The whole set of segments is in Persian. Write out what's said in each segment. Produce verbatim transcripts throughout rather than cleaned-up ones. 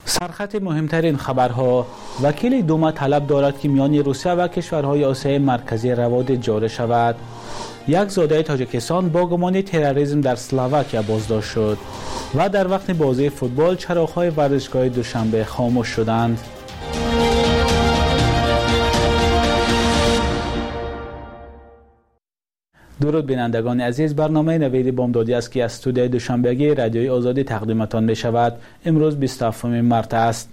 سرخط مهمترین خبرها: وکیل دوما طلب دارد که میان روسیه و کشورهای آسیای مرکزی روابط جاری شود. یک زاده تاجیکستان با گمان تروریسم در اسلواکیا بازداشت شد. و در وقت بازی فوتبال چراغ‌های ورزشگاه دوشنبه خاموش شدند. درود بینندگان عزیز، برنامه نوید بامدادی است که از استودیوی دوشنبهگی رادیوی آزادی تقدیمتان می شود. امروز بیست و هفتم مارس است.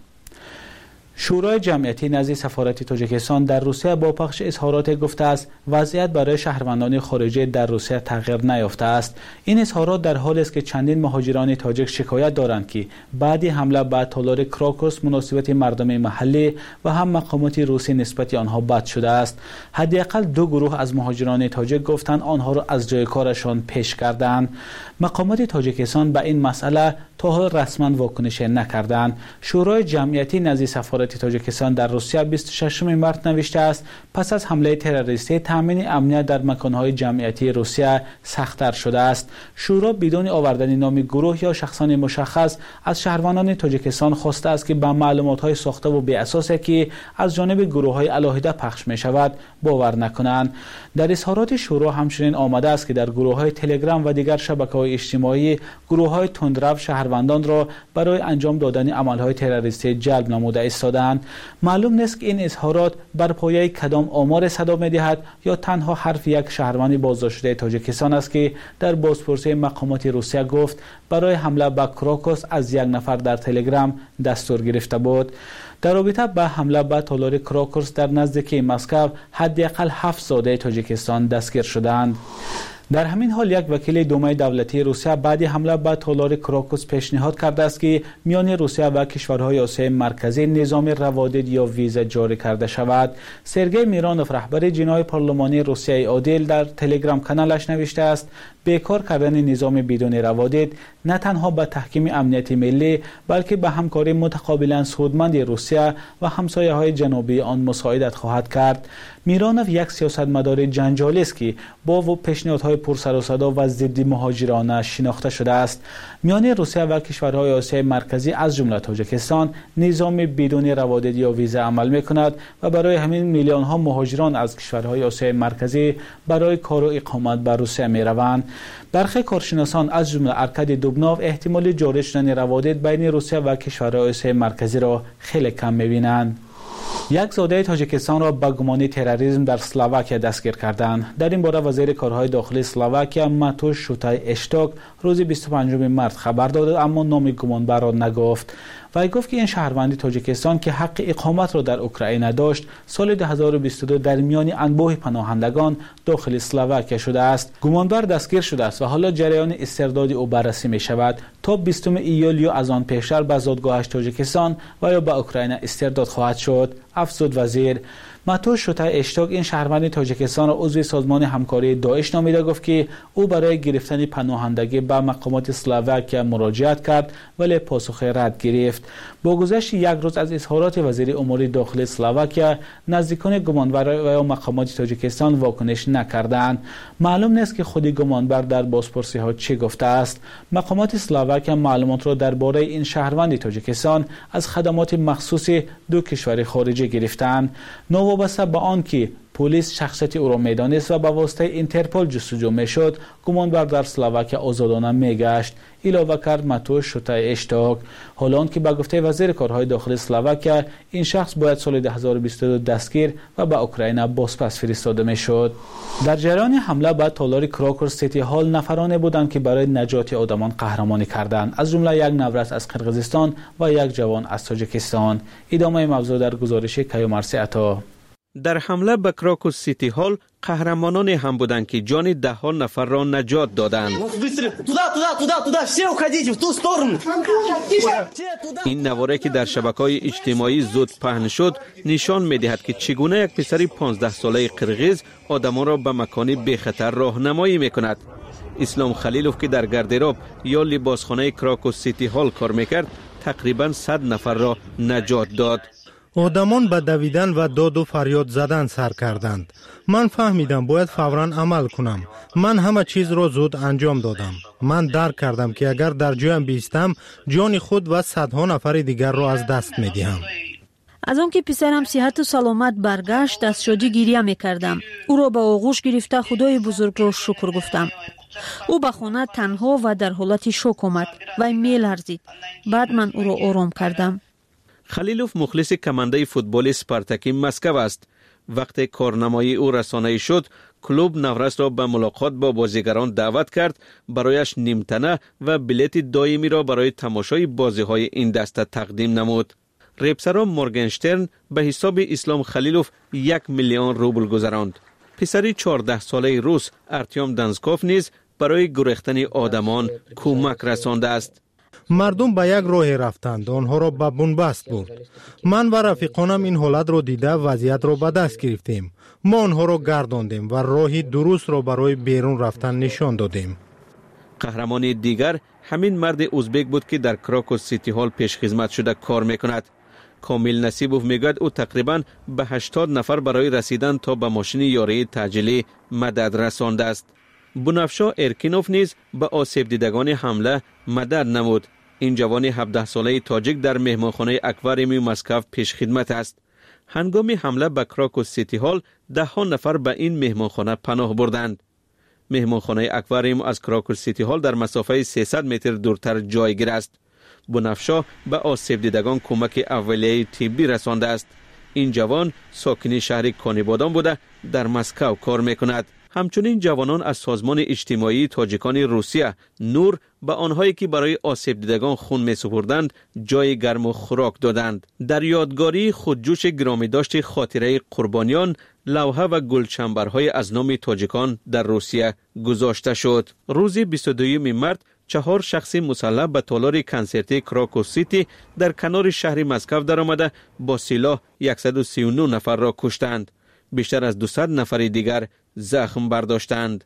شورای جمعیتی نزد سفارت تاجیکستان در روسیه با پخش اظهارات گفته است وضعیت برای شهروندان خارجی در روسیه تغییر نیافته است. این اظهارات در حالی است که چندین مهاجران تاجیک شکایت دارند که بعد حمله به تالار کراکوس مناسبت مردم محلی و هم مقامات روسی نسبت آنها بد شده است. حداقل دو گروه از مهاجران تاجیک گفتند آنها را از جای کارشان پیش کردند. مقامات تاجیکستان به این مسئله تا حال رسما واکنش نکردند. شورای جمعیتی نزد سفارت تاجیکستان در روسیه بیست و ششم مارس نوشته است پس از حمله تروریستی تامین امنیت در مکانهای جمعیتی روسیه سخت‌تر شده است. شورا بدون آوردن نام گروه یا شخصان مشخص از شهروندان تاجیکستان خواسته است که به معلومات‌های ساخته و بی اساسی که از جانب گروه‌های علاهده پخش می‌شود باور نکنند. در اظهارات شورا همچنین آمده است که در گروه‌های تلگرام و دیگر شبکه‌های اجتماعی گروه‌های تندرو شهروندان را برای انجام دادن عمل‌های تروریستی جلب نموده ایستادند. معلوم نیست که این اظهارات بر پایه کدام آمار صدا می‌دهد یا تنها حرف یک شهروند بازداشت شده تاجیکستان است که در بازپرسی مقامات روسیه گفت برای حمله به کراکوس از یک نفر در تلگرام دستور گرفته بود. در رابطه با حمله به تالار کراکوس در نزدیکی مسکو حداقل هفت زاده تاجیکستان دستگیر شدند. در همین حال یک وکیل دومای دولتی روسیه بعد حمله به تالار کراکوس پیشنهاد کرده است که میان روسیه و کشورهای آسیای مرکزی نظام روادید یا ویزا جاری کرده شود. سرگئی میرانوف رهبر جناح پارلمانی روسیه عادل در تلگرام کانالش نوشته است بیکار کردن نظام بدون روادید نه تنها به تحکیم امنیت ملی بلکه به همکاری متقابلا سودمند روسیه و همسایه‌های جنوبی آن مساعدت خواهد کرد. میرانوف یک سیاستمدار جنجالی است که با و پیشنهادهای پرسر و صدا و ضد مهاجرانه شناخته شده است. میان روسیه و کشورهای آسیای مرکزی از جمله تاجیکستان نظام بدون روادید یا ویزا عمل می‌کند و برای همین میلیون ها مهاجران از کشورهای آسیای مرکزی برای کار و اقامت به روسیه می‌روند. برخی کارشناسان از جمله ارکادی دوبناو احتمال جاری شدن روادید بین روسیه و کشورهای آسیای مرکزی را خیلی کم می‌بینند. یک زاده تاجیکستان را به گمان تروریسم در اسلواکیا دستگیر کردند. در این باره وزیر کارهای داخلی اسلواکیا ماتوش شوتای اشتاک روز بیست و پنجم مارس خبر داد اما نام گمانبر را نگفت. وی گفت که این شهروند تاجیکستان که حق اقامت را در اوکراین داشت سال دو هزار و بیست و دو در میان انبوه پناهندگان داخل اسلواکیا شده است. گمانبر دستگیر شده است و حالا جریان استرداد او بررسی می شود تا بیستم ایول یا از آن پیشتر به زادگاهش تاجیکستان و یا به اوکراین استرداد خواهد شد. افزود وزیر. ماتوش شوتای اشتاک این شهروند تاجیکستان را عضو سازمان همکاری داعش نامیده گفت که او برای گرفتن پناهندگی به مقامات اسلواکیا مراجعت کرد ولی پاسخ رد گرفت. با گذشت یک روز از اظهارات وزیر امور داخلی اسلواکیا نزدیکان گمانبر و مقامات تاجیکستان واکنش نکردند. معلوم نیست که خود گمانبر در بازپرسی ها چه گفته است. مقامات اسلواکیا معلومات را درباره این شهروند تاجیکستان از خدمات مخصوص دو کشور خارجی گرفتند. وابسته به آن که پلیس شخصیت او را میدانست و به واسطه اینترپل جستجو میشد گمانبر در اسلواکیا آزادانه میگشت. علاوه کرد ماتوش شوتای اشتاک. حالا که به گفته وزیر کارهای داخلی اسلواکیا این شخص باید سال دو هزار و بیست و دو دستگیر و به اوکراین بازپس فرستاده میشد. در جریان حمله به تالار کراکوس سیتی هال نفرانی بودند که برای نجات آدمان قهرمانی کردند، از جمله یک نورس از قرقیزستان و یک جوان از تاجیکستان. ادامه موضوع در گزارش کیومرثی عطا. در حمله به کراکوس سیتی هال قهرمانانی هم بودند که جان ده ها نفر را نجات دادند. این نواره که در شبکه‌های اجتماعی زود پهن شد نشان می‌دهد که چگونه یک پسر پانزده ساله قرقیز آدمان را به مکانی بی خطر راهنمایی می‌کند. اسلام خلیلوف که در گاردراب یا لباسخانه کراکوس سیتی هال کار می‌کرد تقریباً صد نفر را نجات داد. آدمان به دویدن و داد و فریاد زدن سر کردند. من فهمیدم باید فوراً عمل کنم. من همه چیز را زود انجام دادم. من درک کردم که اگر در جایم بیستم جان خود و صدها نفر دیگر را از دست می دهم. از آن که پسرم صحت و سلامت برگشت از شادی گریه می کردم. او را به آغوش گرفته خدای بزرگ را شکر گفتم. او به خانه تنها و در حالت شوک آمد و می لرزید. بعد من او را آرام کردم. خلیلوف مخلص کمانده فوتبال اسپارتاکی مسکو است. وقتی کارنمایی او رسانه‌ای شد، کلوب نورس را به ملاقات با بازیگران دعوت کرد، برایش نیمتنه و بلیت دائمی را برای تماشای بازی‌های این دسته تقدیم نمود. ریپسرا مورگنشترن به حساب اسلام خلیلوف یک میلیون روبل گذراند. پسری چهارده ساله روس ارتیوم دانسکوف نیز برای گریختن آدمان کمک رسانده است. مردم به یک راه رفتند، آنها را به بنبست برد. من و رفیقانم این حالت را دیده وضعیت را به دست گرفتیم. ما آنها را گرداندیم و راهی درست را برای بیرون رفتن نشان دادیم. قهرمان دیگر همین مرد ازبک بود که در کراکوس سیتی هال پیش خدمت شده کار میکند. کامیل نصیبوف میگوید او تقریبا به هشتاد نفر برای رسیدن تا به ماشین یاری تعجیلی مدد رسانده است. بنفشا ارکینوف نیز به آسیب دیدگان حمله مدد نمود. این جوان هفده ساله تاجیک در مهمانخانه اکواریوم مسکو پیش خدمت است. هنگام حمله به کراکوس سیتی هال ده ها نفر به این مهمانخانه پناه بردند. مهمانخانه اکواریوم از کراکوس سیتی هال در مسافه سیصد متر دورتر جایگیر است. بنفشا به آسیب دیدگان کمک اولیه طبی رسانده است. این جوان ساکن شهر کانیبادان بوده در مسکو کار میکند. همچنین جوانان از سازمان اجتماعی تاجیکان روسیه نور به آنهایی که برای آسیب دیدگان خون می سپردند جای گرم و خوراک دادند. در یادگاری خودجوش گرامی داشت خاطره قربانیان لوحه و گلچنبرهای از نام تاجیکان در روسیه گذاشته شد. روز بیست و دوم مارس چهار شخص مسلح به تالار کنسرتی کراکوس سیتی در کنار شهر مسکو درآمده با سلاح صد و سی و نه نفر را کشتند. بیشتر از دویست نفر دیگر زخم برداشتند.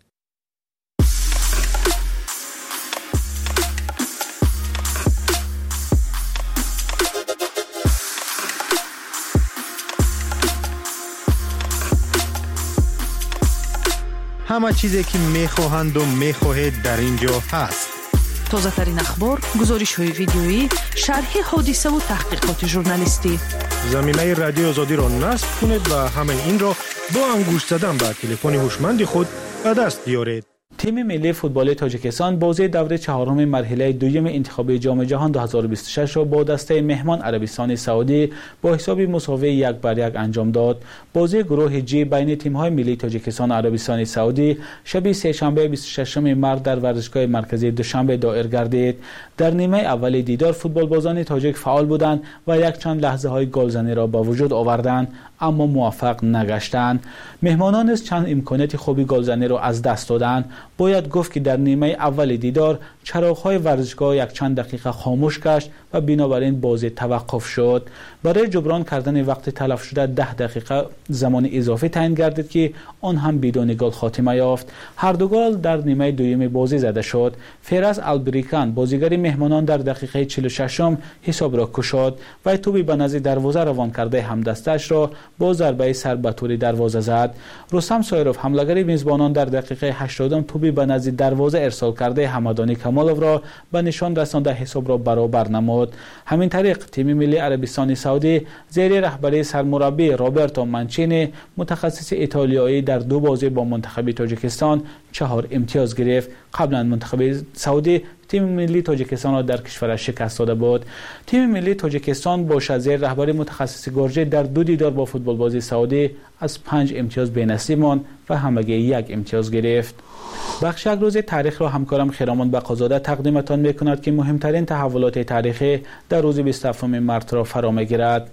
همه چیزی که میخواهند و میخواهید در اینجا هست. تازه ترین اخبار، گزارش های ویدیویی، شرح حادثه و تحقیقات ژورنالیستی. زمینه رادیو آزادی را نصب کنید و همه این را با انگشت زدن به تلفن هوشمند خود به دست بیارید. تیم ملی فوتبال تاجیکستان بازی دوره چهارم مرحله دوم انتخابی جام جهان دو هزار و بیست و شش را با دسته مهمان عربستان سعودی با حساب مساوی یک بر یک انجام داد. بازی گروه جی بین تیم‌های ملی تاجیکستان و عربستان سعودی شب سه‌شنبه بیست و ششم مارس در ورزشگاه مرکزی دوشنبه دایر گردید. در نیمه اول دیدار فوتبال بازان تاجیک فعال بودند و یک چند لحظه‌های گلزنی را به وجود آوردند اما موفق نگشتند. مهمانان از چند امکانات خوبی گلزنی را از دست دادند. باید گفت که در نیمه اول دیدار چراغ‌های ورزشگاه یک چند دقیقه خاموش گشت و بنابراین بازی توقف شد. برای جبران کردن وقت تلف شده ده دقیقه زمان اضافی تعیین گردید که آن هم بدون گل خاتمه یافت. هر دو گل در نیمه دوم بازی زده شد. فراس البریکان بازیگر مهمانان در دقیقه چهل و ششم حساب را گشاد و توپی به نزد دروازه روان کرده همدستش را با ضربه سر به طور دروازه زد. رستم سایروف حمله‌گر میزبانان در دقیقه هشتادم توپی به نزد دروازه ارسال کرده حمدانی کمالوف را به نشان رسانده حساب را برابر نمود. همین طریق تیم ملی عربستان سعودی زیر رهبری سرمربی روبرتو مانچینی متخصص ایتالیایی در دو بازی با منتخب تاجیکستان چهار امتیاز گرفت. قبلا منتخب سعودی تیم ملی تاجیکستان را در کشورش شکست داده بود. تیم ملی تاجیکستان با زیر رهبری متخصص گورجی در دو دیدار با فوتبال بازی سعودی از پنج امتیاز بی‌نصیب ماند و همگی یک امتیاز گرفت. بخش یک روز تاریخ را همکارم خیرامان بقازاده تقدیمتان میکند که مهمترین تحولات تاریخی در روز بیست و هفتم مارس را فرا میگیرد.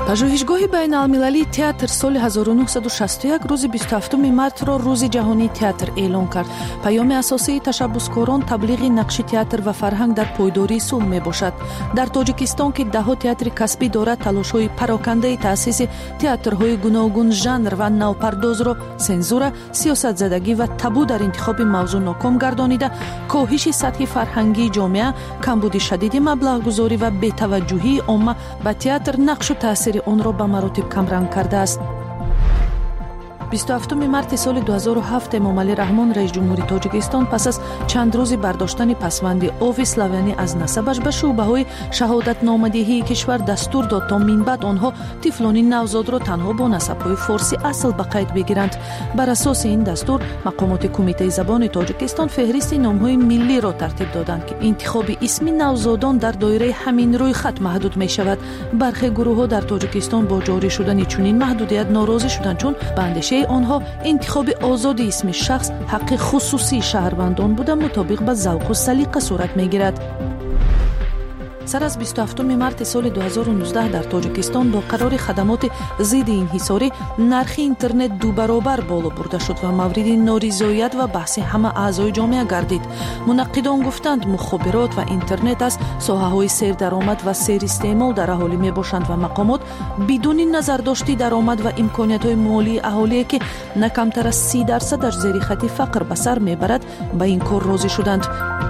پژوهشگاه بین‌المللی تئاتر سال هزار و نهصد و شصت و یک روز بیست و هفتم مارس را روز جهانی تئاتر اعلام کرد. پیام اساسی تشبثکاران تبلیغ نقش تئاتر و فرهنگ در پایداری صلح میباشد. در تاجیکستان که ده ها تئاتر کسبی دارد، تلاش‌های پراکنده تأسیس تئاترهای گوناگون ژانر و نوپرداز را سنزور، سیاست زدگی و تابو در انتخاب موضوع ناکام گردانیده، کاهش سطح فرهنگی جامعه، کمبود شدید مبلغ گذاری و بی‌توجهی عامه به تئاتر نقش و تأثیر آن را به مراتب کمرنگ کرده است. بیست و هفتم مارس سال دو هزار و هفت امامعلی رحمان رئیس جمهوری تاجیکستان پس از چند روزی برداشتن پسوند آب اسلامی از نسبش به شعبه‌های شهادت نامدهی کشور دستور داد تا من بعد آنها طفلان نوزاد را تنها با نسب‌های فارسی اصل به قید بگیرند. بر اساس این دستور مقامات کمیته زبان تاجیکستان فهرست نام‌های ملی را ترتیب دادند که انتخاب اسم نوزادان در دایره همین روی خط محدود می‌شود. برخی گروه‌ها در تاجیکستان با جاری شدن چنین محدودیت ناراضی شدند، چون به اندیشه آنها انتخاب آزاد اسم شخص حق خصوصی شهروندان بوده مطابق با ذوق و سلیقه صورت میگیرد. سر از بیست و هفتم مارس سال دو هزار و نوزده در تاجیکستان با قرار خدمات ضد انحصاری نرخ اینترنت دو برابر بالا برده شد و مورد نارضایت و بحث همه اعضای جامعه گردید. منقدان گفتند مخابرات و اینترنت از ساحه‌های سیر درآمد و سیر استعمال در اهالی میباشند و مقامات بدون نظر داشتی درآمد و امکانیت‌های مالی اهالی که نه کمتر از سی درصد در زیر خط فقر به سر میبرد به این کار راضی شدند.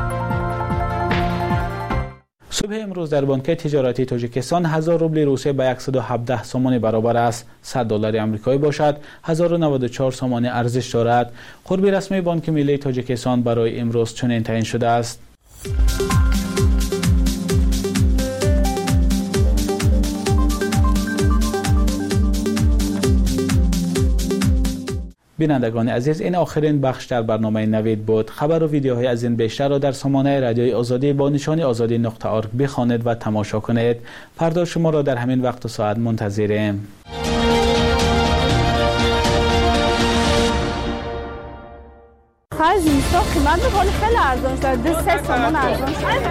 صبح امروز در بانک تجارتی تاجیکستان هزار روبل روسیه به صد و هفده سومان برابر است. صد دلار آمریکایی باشد هزار و نود و چهار سومان ارزش دارد. قرب رسمی بانک ملی تاجیکستان برای امروز چنین تعیین شده است. بینندگان عزیز، این آخرین بخش در برنامه نوید بود. خبر و ویدیوهای از این بیشتر را در سامانه رادیوی آزادی با نشانی آزادی نقطه ارگ بخوانید و تماشا کنید. فردا شما را در همین وقت و ساعت منتظریم. خرج زمستان قیمت می‌کنه خیلی ارزان شده. دو سه سومان ارزان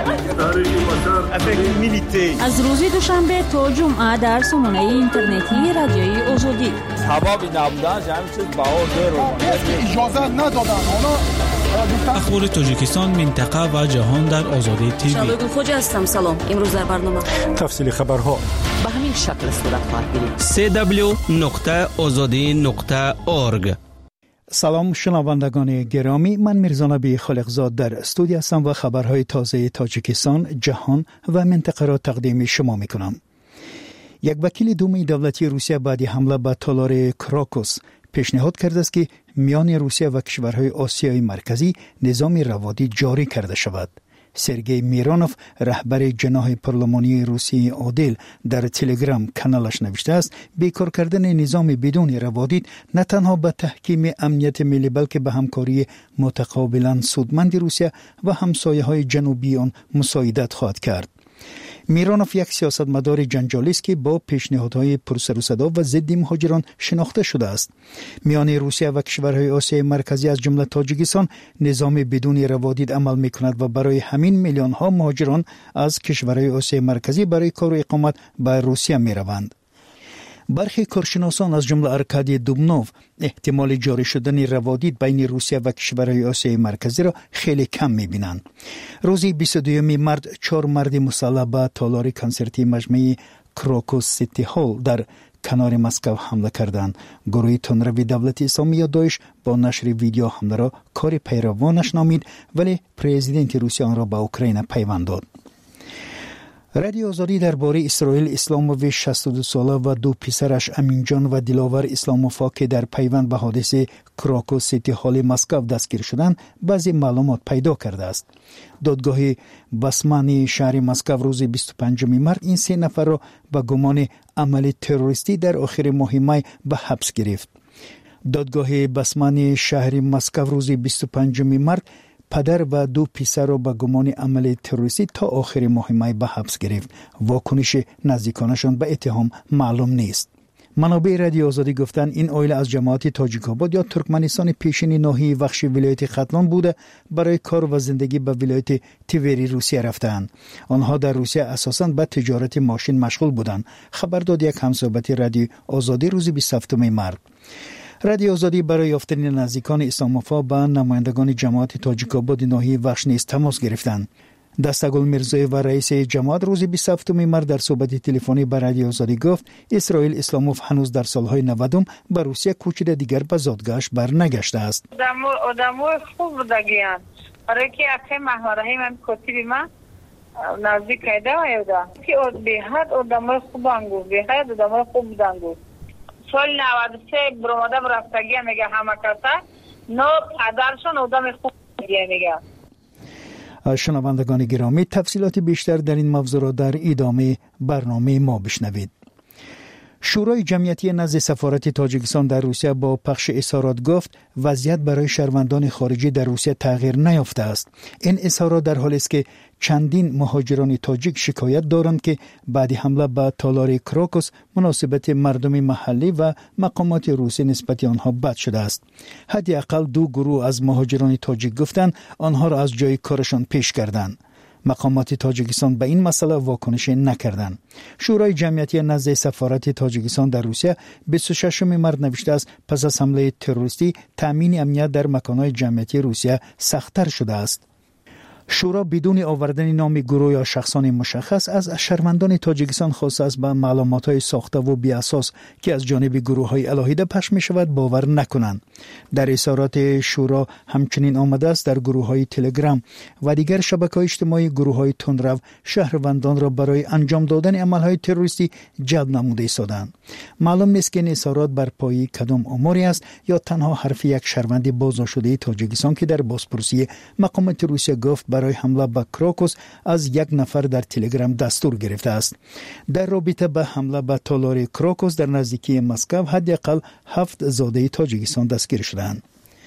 شده. از روز دوشنبه تا جمعه در سامانه اینترنتی رادیوی آزادی. سبب نبودن همین چیز بهار داره. اجازه ندادن. اخبار تاجیکستان، منطقه و جهان در آزادی تیوی. شالوگ خوجا هستم. سلام. امروز در برنامه تفصیل خبرها به همین شکل صورت خواهد گرفت. سی دبلیو نقطه آزادی نقطه ارگ. سلام شنوندگان گرامی، من میرزا نبی خالقزاد در استودیو هستم و خبرهای تازه تاجیکستان، جهان و منطقه را تقدیم شما میکنم. یک وکیل دوم دولتی روسیه بعد حمله به تالار کراکوس پیشنهاد کرده است که میان روسیه و کشورهای آسیای مرکزی نظام روادی جاری کرده شود. سرگئی میرانوف، رهبر جناح پارلمانی روسیه عادل، در تلگرام کانالش نوشته است بیکار کردن نظام بدون روادید نه تنها به تحکیم امنیت ملی بلکه به همکاری متقابلا سودمند روسیه و همسایه‌های جنوبی آن مساعدت خواهد کرد. میرانوف یک سیاستمدار جنجالی است که با پیشنهادهای پرسر و صدا و ضد مهاجران شناخته شده است. میان روسیه و کشورهای آسیای مرکزی از جمله تاجیکستان نظام بدون روادید عمل می‌کند و برای همین میلیون ها مهاجران از کشورهای آسیای مرکزی برای کار و اقامت به روسیه می‌روند. برخی کارشناسان از جمله ارکادی دوبنوف احتمال جاری شدن روادید بین روسیه و کشورهای آسیای مرکزی را خیلی کم می‌بینند. روز بیست و دوم مارس چهار مرد مسلح به تالار کنسرتی مجمع کراکوس سیتی هال در کنار مسکو حمله کردند. گروه تندروی دولت اسلامی یا داعش با نشر ویدیو حمله را کار پیروانش نامید، ولی پرزیدنت روسیه آن را به اوکراین پیوند داد. رادیو آزادی درباره اسرائیل اسلاموویچ شصت و دو ساله و دو پسرش امینجان و دلاور اسلاموفا که در پیوند به حادثه کراکوس سیتی هال مسکو دستگیر شدند بعضی معلومات پیدا کرده است. دادگاه بسمانی شهر مسکو روز بیست و پنجم مارس این سه نفر را به گمان عمل تروریستی در آخر ماه می به حبس گرفت. دادگاه بسمانی شهر مسکو روز بیست و پنجم مارس پدر و دو پسر را به گمان عمل تروریستی تا آخر ماه می به حبس گرفت. واکنش نزدیکانشان به اتهام معلوم نیست. منابع رادیو آزادی گفتند این عائله از جماعت تاجیک‌آباد یا ترکمنستان پیشین ناحیه وخش ولایت ختلان بوده برای کار و زندگی به ولایت تیوری روسیه رفتند. آنها در روسیه اساساً به تجارت ماشین مشغول بودند. خبر داد یک همصحبت رادیو آزادی روز بیست و هفتم مارس. رادیو آزادی برای یافتن نزدیکان اسلام‌آفا با نمایندگان جماعت تاجیک‌آباد ناحیه وخش نیز تماس گرفتند. دستگل میرزایی و رئیس جماعت روز بیست و هفتم مارس در صحبت تلفنی با رادیو آزادی گفت اسرائیل اسلاموف هنوز در سالهای نودم به روسیه کوچیده دیگر به زادگاهش برنگشته است. آدم‌های خوب بودگیان. برای که اخی محمدهی من کتیبی من نزدیک ایده و ایده که به حد آدم‌های خوب انگو به حد آدم‌های خوب بودنگو. سال نود و سه برآمده برفتگی میگه همه کسا نو پدرشون آدم خوب میگه. شنوندگان گرامی تفصیلات بیشتر در این موضوع را در ادامه برنامه ما بشنوید. شورای جمعیتی نزد سفارت تاجیکستان در روسیه با پخش اظهارات گفت وضعیت برای شهروندان خارجی در روسیه تغییر نیافته است. این اظهارات در حالی است که چندین مهاجران تاجیک شکایت دارند که بعد حمله به تالار کراکوس مناسبت مردم محلی و مقامات روسی نسبت آنها بد شده است. حداقل دو گروه از مهاجران تاجیک گفتند آنها را از جای کارشان پیش کردند. مقامات تاجیکستان به این مسئله واکنش نکردند. شورای جمعیتی نزد سفارت تاجیکستان در روسیه بیست و ششم مارس نوشته است پس از حمله تروریستی تامین امنیت در مکان‌های جمعیتی روسیه سخت‌تر شده است. شورا بدون آوردن نام گروه یا شخصان مشخص از شهروندان تاجیکستان خاص است به معلومات‌های ساخته و بی اساس که از جانب گروه‌های الهیده پخش می‌شود باور نکنند. در اظهارات شورا همچنین آمده است در گروه‌های تلگرام و دیگر شبکه‌های اجتماعی گروه‌های تندرو شهروندان را برای انجام دادن عمل‌های تروریستی جلب نموده ایستادند. معلوم نیست که این اظهارات بر پایه کدام اموری است یا تنها حرف یک شهروند بازداشته تاجیکستان که در بازپرسی مقامات روسیه گفت برای حمله به کراکوس از یک نفر در تلگرام دستور گرفته است. در رابطه به حمله به تالار کراکوس در نزدیکی مسکو حداقل هفت زاده تاجیکستان دستگیر شدند.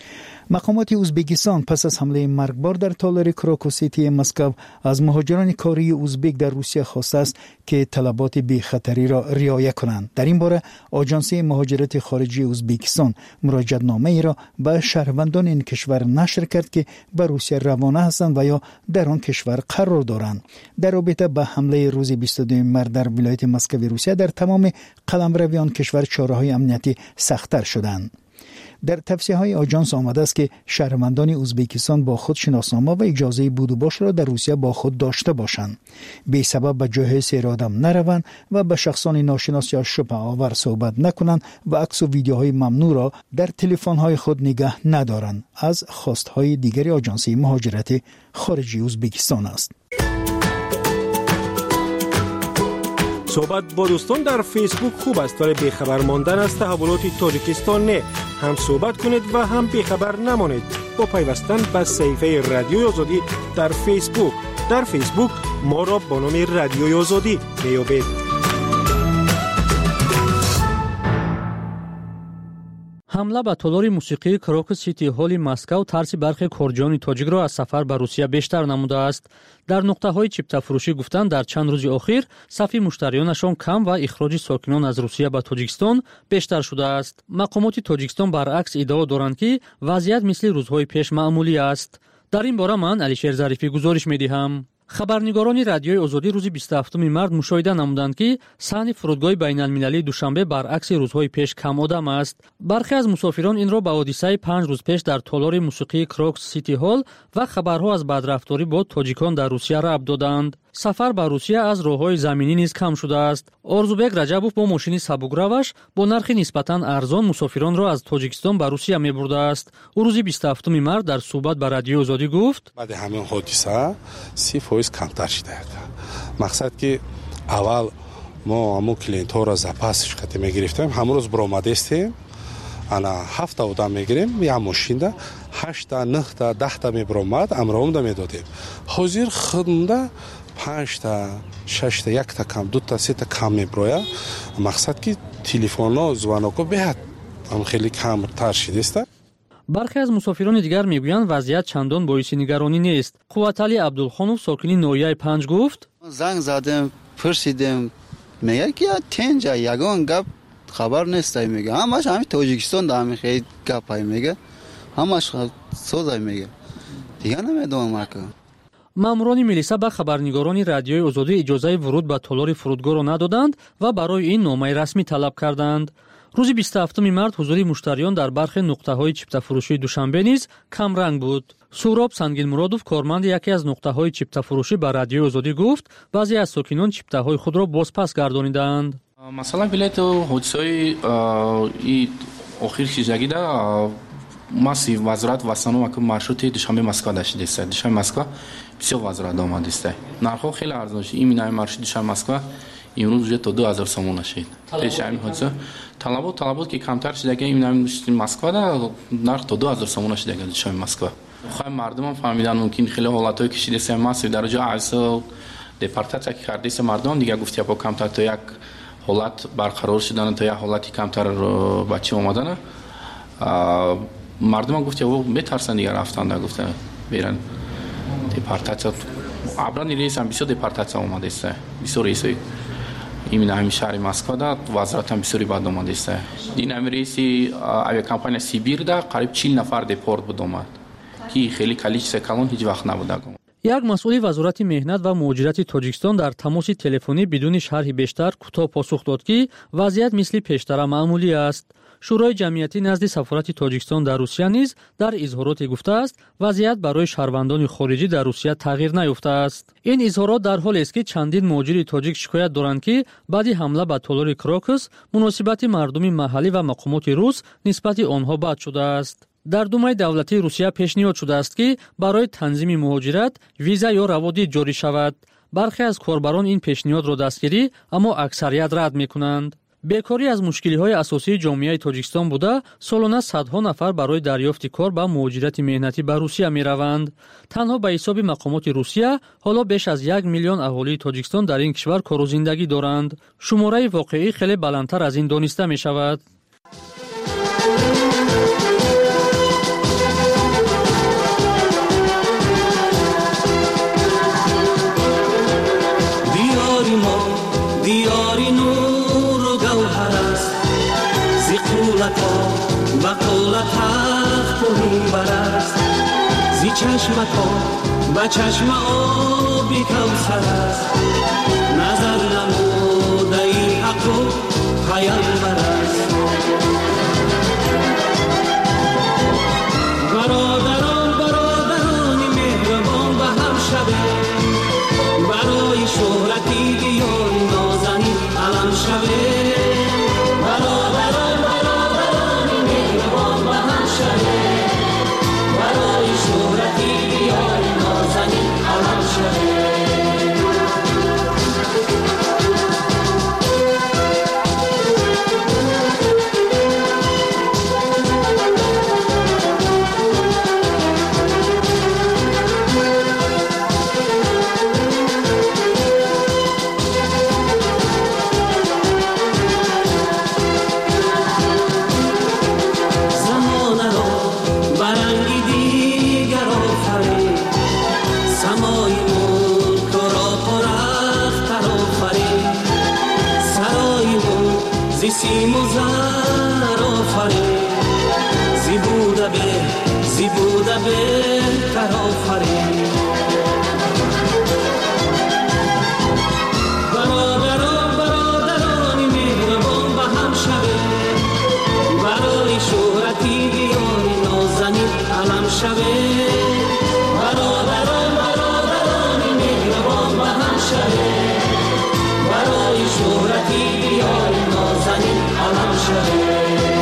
مقامات ازبکستان پس از حمله مرگبار در تالار کراکوسیتی مسکو از مهاجران کاری ازبک در روسیه خواسته است که طلبات بی خطری را رعایت کنند. در این باره آژانس مهاجرت خارجی ازبکستان مراجعت نامه ای را به شهروندان این کشور نشر کرد که به روسیه روانه هستند و یا در آن کشور قرار دارند. در رابطه با حمله روز بیست و دو مارس در ولایت مسکو روسیه در تمام قلمروی آن کشور چاره‌های امنیتی سخت‌تر شدند. در توصیه‌های آژانس آمده است که شهروندان ازبکستان با خود شناسنامه و اجازه بود و باش را در روسیه با خود داشته باشند. بی سبب به جای سیر آدم نروند و به شخصان ناشناس یا شبه آور صحبت نکنند و عکس و ویدیوهای ممنوع را در تلفن‌های خود نگه ندارند. از خواست‌های دیگری آژانس مهاجرت خارجی ازبکستان است. صحبت با دوستان در فیسبوک خوب است ولی بیخبر ماندن از تحولات تاجیکستان نه. هم صحبت کنید و هم بیخبر نمانید با پیوستن به صفحه رادیو آزادی در فیسبوک. در فیسبوک ما را با نام رادیو آزادی میابید. حمله به تالار موسیقی کراکوس سیتی هال مسکو ترس برخی کارجویان تاجیک را از سفر به روسیه بیشتر نموده است. در نقطه‌های چیپتا فروشی گفتند در چند روز اخیر صف مشتریانشان کم و اخراج ساکنان از روسیه به تاجیکستان بیشتر شده است. مقامات تاجیکستان برعکس ادعا دارند که وضعیت مثل روزهای پیش معمولی است. در این باره من علیشیر ظریفی گزارش می‌دهم. خبرنگاران رادیوی آزادی روز بیست و هفتم مارس مشاهده نمودند که صحن فرودگاه بین‌المللی دوشنبه برعکس روزهای پیش کم آدم است. برخی از مسافران این را به حادثه پنج روز پیش در تالار موسیقی کراکوس سیتی هال و خبرها از بدرفتاری با تاجیکان در روسیه ربط دادند. سفر به روسیه از راه‌های زمینی نیز کم شده است. آرزوبек رجبوف با ماشین سبک‌روش با نرخ نسبتاً ارزان مسافران را از تاجیکستان به روسیه می‌برده است. او روز بیست و هفتم مارس در صحبت با رادیو آزادی گفت: بعد همین حادثه سی درصد کمتر شده. مقصد که اول ما همون کلینت‌ها را زپاسش خط می‌گرفتیم، همون روز برآمده استیم. انا هفت تا آدم می‌گیریم یا ماشین دا هشت تا نه تا ده تا می‌برآمد، امرام دا می‌دادیم. حاضر خدمت پنج تا شش تا یک تا کم دو تا سه تا کم میبرویا. مقصد که تلفن ها زوانوکو بهت هم خیلی کم تر شده است. برخی از مسافران دیگر میگویند وضعیت چندان باعث نگرانی نیست. قوتعلی عبدالخانوف ساکن نویای پنج گفت: زنگ زدم پرسیدم میگه که تنجا یگان گپ خبر نیست میگه. همش همین تاجیکستان در همین خیلی گپای میگه. همش سوزای میگه. دیگه نمیدونم مکه. ماموروни милиса ба хабарнигорони радиои озодӣ иҷозаи вуруд ба толори фурудгоҳро надоданд ва барои ин номаи расмӣ талаб карданд. рӯзи бисту ҳафтуми март ҳузури муштариён дар бархе нуқтаҳои чиптафурӯшии душанбе низ камранг буд. суҳроб сангинмуродов, корманди яке аз нуқтаҳои чиптафурӯшӣ ба радиои озодӣ гуфт, баъзе аз сокинон чиптаҳои худро бозпас гардонидаанд. масалан билету ҳодисаи и охир шижагида маси вазорат вастану ак маршрути душанбе москва дашидест. душанбе москва бисёр вазорат омадест. нархҳо хеле арзон шуд. ин минаи маршрут душанбе москва имрӯз уже то ду ҳазор сомон шуд. пеши ҳамин ҳодиса талабот талабот ки камтар шудаги ин минаи маршрути москва да нарх то ду ҳазор сомон шудаги душанбе москва. хоҳем мардумам фаҳмидан мумкин хеле ҳолатҳое кишидест маси дароҷа авсо депортатсия ки кардест мардумам дига гуфтия по камтар то як ҳолат барқарор шудан то як ҳолати камтар ба чӣ омадан мардумам гуфтия метарсан дига рафтан да гуфта беран депортатсия абрани рейсам бисёр депортатсия омадест. бисёр рейсои именно ҳамин шаҳри москва да вазоратам бисёри бад омадест. ин ҳамин рейси авиакомпания сибир да қариб чил нафар депорт буд омад ки хеле количество калон ҳеҷ вақт набуда. як масъули вазорати меҳнат ва муҳоҷирати тоҷикистон дар тамоси телефонӣ бидуни шарҳи бештар кӯтоҳ посух дод ки вазъият мисли пештара маъмулӣ аст. шӯрои ҷамъиятӣ назди сафорати тоҷикистон дар русия низ дар изҳороте гуфтааст, вазъият барои шаҳрвандони хориҷӣ дар русия тағйир наёфтааст. ин изҳорот дар ҳолест ки чандин муҳоҷири тоҷик шикоят доранд ки баъди ҳамла ба толори крокус муносибати мардуми маҳаллӣ ва мақомоти рус нисбати онҳо бад шудааст. дар думаи давлатии русия пешниҳод шудааст ки барои танзими муҳоҷират виза ё раводид ҷорӣ шавад. бархе аз корбарон ин пешниҳодро дастгирӣ, аммо аксарият рад мекунанд. бекорӣ аз мушкилиҳои асосии ҷомеаи тоҷикистон буда, солона садҳо нафар барои дарёфти кор ба муҳоҷирати меҳнатӣ ба русия мераванд. танҳо ба ҳисоби мақомоти русия ҳоло беш аз як миллион аҳолии тоҷикистон дар ин кишвар кору зиндагӣ доранд. шумораи воқеӣ хеле баландтар аз ин дониста мешавад. چشمتا با چشم آبی کوثر است نظر نموده این حق و پیامبر است برادران برادران مهربان به هم شوه برای شهرتی دیار نازنین علم شوه برادران برادران مهربان به هم شوه برای شهرتی دیار نازنین علم شوه سیم و زر آفرین زیبوده به زیبوده به تر آفرین برادران برادران مهربان به هم شوه برای شهرتی دیار نازنین علم شوه برادران برادران مهربان به هم شوه برای شهرتی دیار نازنین علم شوه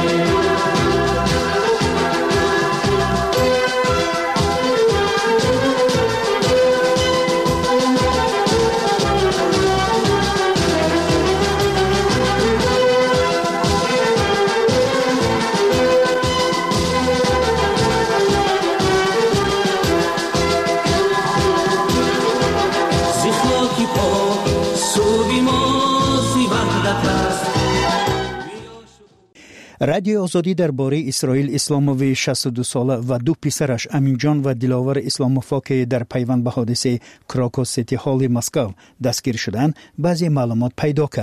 رادیو آزادی درباره اسرائیل اسلاموی شصت و دو ساله و دو پسرش امینجان و دلاور اسلاموفا که در پیوند به حادثه کراکوس سیتی هال مسکو دستگیر شدند بعضی معلومات پیدا کرد.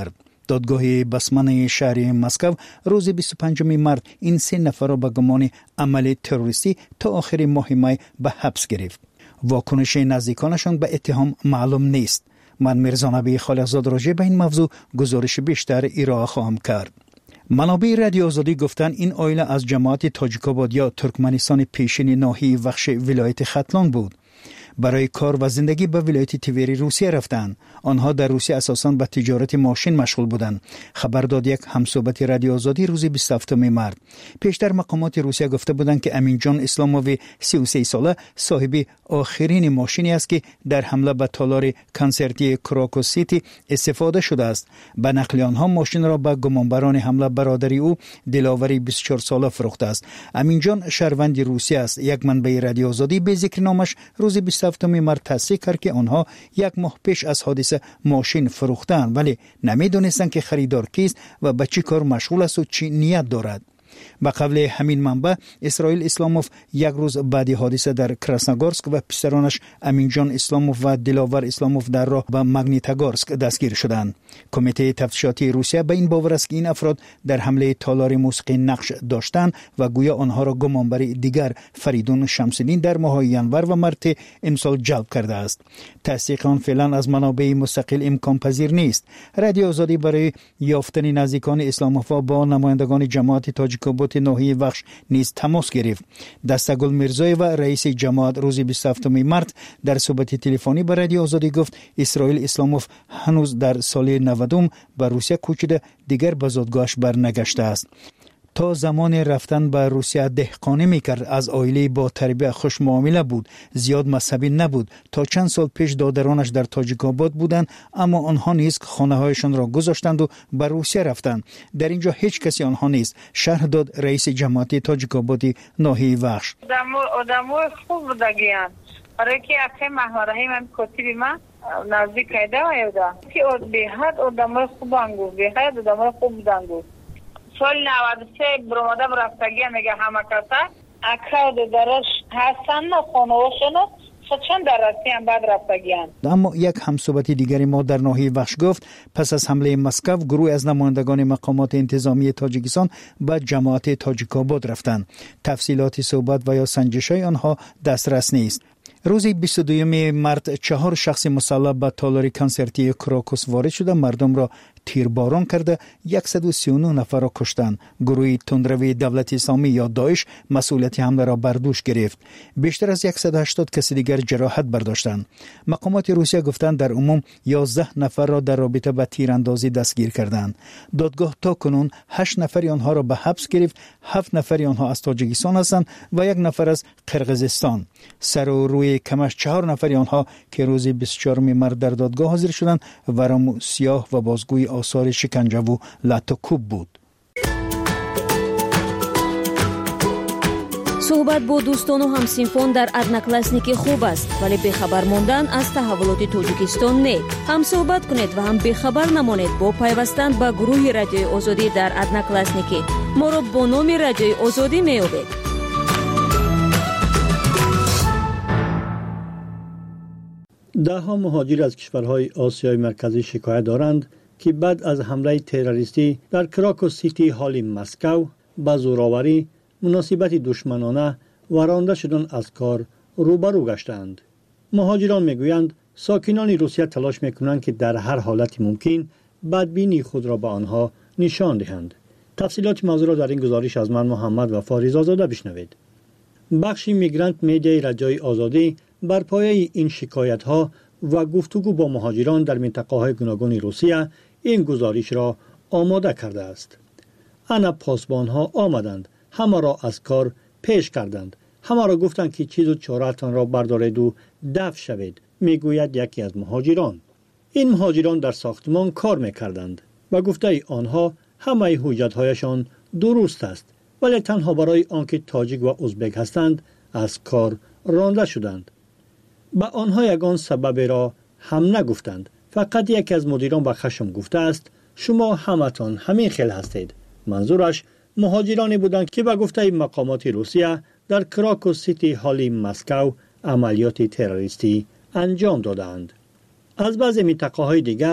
دادگاه بسمن شهر مسکو روز بیست و پنجم مارس این سه نفر را به گمان عمل تروریستی تا آخر ماه می به حبس گرفت. واکنش نزدیکانشان به اتهام معلوم نیست. من میرزا نبی خالقزاد راجع به این موضوع گزارش بیشتر ارائه خواهم کرد. منابع رادیو آزادی گفتند این عائله از جماعت تاجیک‌آباد یا ترکمنستان پیشین ناحیه وخش ولایت ختلان بود. برای کار و زندگی به ولایت تیوری روسیه رفتند. آنها در روسیه اساساً به تجارت ماشین مشغول بودند. خبر داد یک همصحبت رادیو آزادی روز بیست و هفتم مارس. پیشتر مقامات روسیه گفته بودند که امین جان اسلاموی سی و سه ساله صاحب آخرین ماشینی است که در حمله به تالار کنسرتی کراکوس سیتی استفاده شده است. به نقل آنها ماشین را به گمانبران حمله برادری او دلاوری بیست و چهار ساله فروخته است. امین جان شهروند روسیه است. یک منبع رادیو آزادی به ذکر نامش روز بیست و هفتم مارس تصدیق کرد که آنها یک ماه پیش از حادثه ماشین فروختند ولی نمیدونستند که خریدار کیست و به چی کار مشغول است و چی نیت دارد. به قول همین منبع اسرائیل اسلاموف یک روز بعد حادثه در کراسنوگورسک و پسرانش امین جان اسلاموف و دلاور اسلاموف در راه به ماگنیتوگورسک دستگیر شدند. کمیته تفتیشاتی روسیه به این باور است که این افراد در حمله تالار موسیقی نقش داشتند و گویا آنها را گمانبر دیگر فریدون شمس‌الدین در ماه ینور و مارس امسال جلب کرده است. تصدیق آن فعلا از منابع مستقل امکان پذیر نیست. رادیو آزادی برای یافتن نزدیکان اسلاموف با نمایندگان جماعت تاجیک‌آباد ناحیه وخش نیز تماس گرفت. دستگل میرزای و رئیس جماعت روز بیست و هفتم مارس در صحبت تلفنی با رادیو آزادی گفت اسرائیل اسلاموف هنوز در سال نود به روسیه کوچیده دیگر به زادگاهش برنگشته است. تا زمان رفتن به روسیه دهقانی میکرد. از عائله با تربیت خوش معامله بود. زیاد مذهبی نبود. تا چند سال پیش دادرانش در تاجیک‌آباد بودند اما آنها نیز خانه‌هایشان را گذاشتند و به روسیه رفتند. در اینجا هیچ کسی آنها نیست. شرح داد رئیس جماعت تاجیک‌آباد ناحیه وخش. آدم‌های خوب بودگیان. برای که اپه محورهی من کتیبی من نزدیک کیده و ایودا که به حد آدم‌های خوب انگو به حد آدم‌های خوب بودنگو. سال نود و سه براماده برفتگی میگه همه کسا اکراد درش هستن نه خانواشنو سچن در رسی هم بعد رفتگی هم. اما یک همصحبتی دیگری ما در ناحیه وخش گفت پس از حمله مسکو گروه از نمایندگان مقامات انتظامی تاجیکستان به جماعت تاجیک‌آباد رفتند. تفصیلات صحبت و یا سنجش‌های آنها دسترس نیست. روز بیست و دوم مارس چهار شخص مسلح به تالار کنسرتی کراکوس وارد شده مردم را تیرباران کرده صد و سی و نه نفر را کشتند. گروه تندروی دولت اسلامی یا داعش مسئولیت حمله را بر دوش گرفت. بیشتر از صد و هشتاد کسی دیگر جراحت برداشتند. مقامات روسیه گفتند در عموم یازده نفر را در رابطه با تیراندازی دستگیر کردند. دادگاه تا کنون هشت نفر آنها را به حبس گرفت. هفت نفر آنها از تاجیکستان هستند و یک نفر از قرقیزستان. سر و روی کمش چهار نفر آنها که روز بیست و چهارم مارس در دادگاه حاضر شدند ورم سیاه و بازگوی آثار شکنجه و لط و کوب بود. صحبت با دوستان و همسینفون در ادناکلاسنیکی خوب است ولی بخبر ماندن از تحولات تاجیکستان نه. هم صحبت کنید و هم بخبر نمانید با پیوستن به گروه رادیوی آزادی در ادناکلاسنیکی. ما را با نام رادیوی آزادی میابید. ده ها مهاجر از کشورهای آسیای مرکزی شکایت دارند که بعد از حمله تروریستی در کراکوس سیتی حال مسکو با زورآوری مناسبت دشمنانه و رانده شدن از کار روبرو گشتند. مهاجران میگویند ساکنان روسیه تلاش میکنند که در هر حالت ممکن بدبینی خود را به آنها نشان دهند. تفصیلات موضوع را در این گزارش از من محمد و فاریز آزاده بشنوید. بخش میگرانت میدیای رادیوی آزادی بر پایه این شکایت ها و گفتگو با مهاجران در منطقه های گوناگون روسیه این گزارش را آماده کرده است. انا پاسبان ها آمدند، همه را از کار پیش کردند، همه را گفتند که چیز و چاره‌تان را بردارید و دفع شوید، میگوید یکی از مهاجران. این مهاجران در ساختمان کار میکردند و گفته آنها همه حجت هایشان درست است ولی تنها برای آنکه تاجیک و ازبک هستند از کار رانده شدند. به آنها یگان سبب را هم نگفتند. فقط یکی از مدیران با خشم گفته است شما همتان همین خیل هستید. منظورش مهاجرانی بودند که به گفته مقامات روسیه در کراکوس سیتی حال مسکو عملیات تروریستی انجام دادند. از بعضی منطقه های دیگر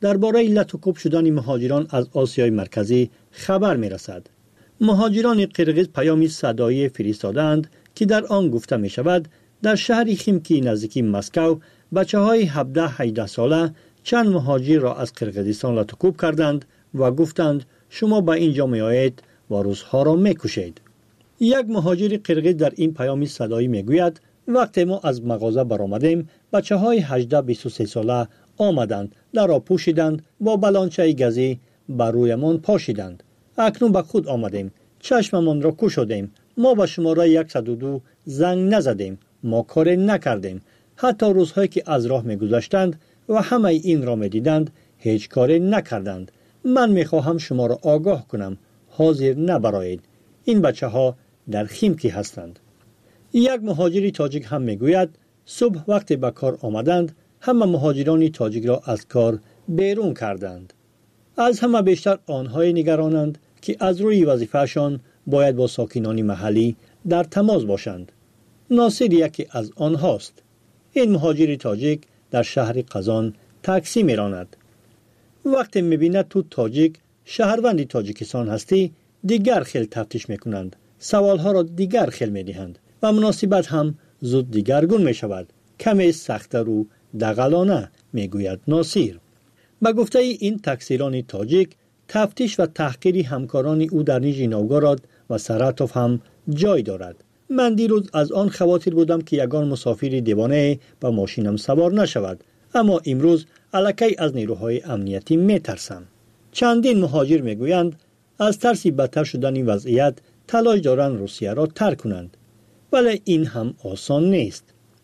درباره لطوکوب شدن مهاجران از آسیای مرکزی خبر می رسد. مهاجران قرقیز پیامی صدایی فرستادند که در آن گفته می شود در شهر خیمکی نزدیکی مسکو بچه های هفده هجده ساله چند مهاجر را از قرقیزستان لطوکوب کردند و گفتند شما به اینجا می آیید و روزها را می کشید. یک مهاجر قرقیز در این پیامی صدایی می گوید وقتی ما از مغازه برآمدیم بچه های هجده بیست و سه ساله آمدند، در را پوشیدند، با بلانچه گازی بر رویمان پاشیدند. اکنون به خود آمدیم، چشممان را کشیدیم، ما به شماره صد و دو زنگ نزدیم، ما کار نکردیم. حتی روزهایی که از راه می گذشتند و همه این را می دیدند هیچ کار نکردند. من می خواهم شما را آگاه کنم، حاضر نبرایید. این بچه ها در خیمکی هستند. یک مهاجری تاجیک هم می گوید صبح وقتی به کار آمدند همه مهاجرانی تاجیک را از کار بیرون کردند. از همه بیشتر آنهای نگرانند که از روی وظیفهشان باید با ساکنان محلی در تماس باشند. ناصر یکی از آنهاست. این مهاجری تاجیک در شهر قزان تاکسی میراند. وقتی میبیند تو تاجیک شهروندی تاجیکستان هستی دیگر خیل تفتیش میکنند. سوالها را دیگر خیل میدهند و مناسبت هم زود دیگرگون میشود. کمی سخت‌تر و دغلانه میگوید ناصر. به گفته این تکثیران تاجیک تفتیش و تحقیری همکاران او در نیژ نوگوراد و سراتوف هم جای دارد. من دیروز از آن خواطر بودم که یگان مسافر دیوانه به ماشینم سوار نشود، اما امروز الکی از نیروهای امنیتی میترسم. چندین مهاجر میگویند از ترس بدتر شدن وضعیت تلاش دارند روسیه را ترک کنند، ولی این هم آسان نیست.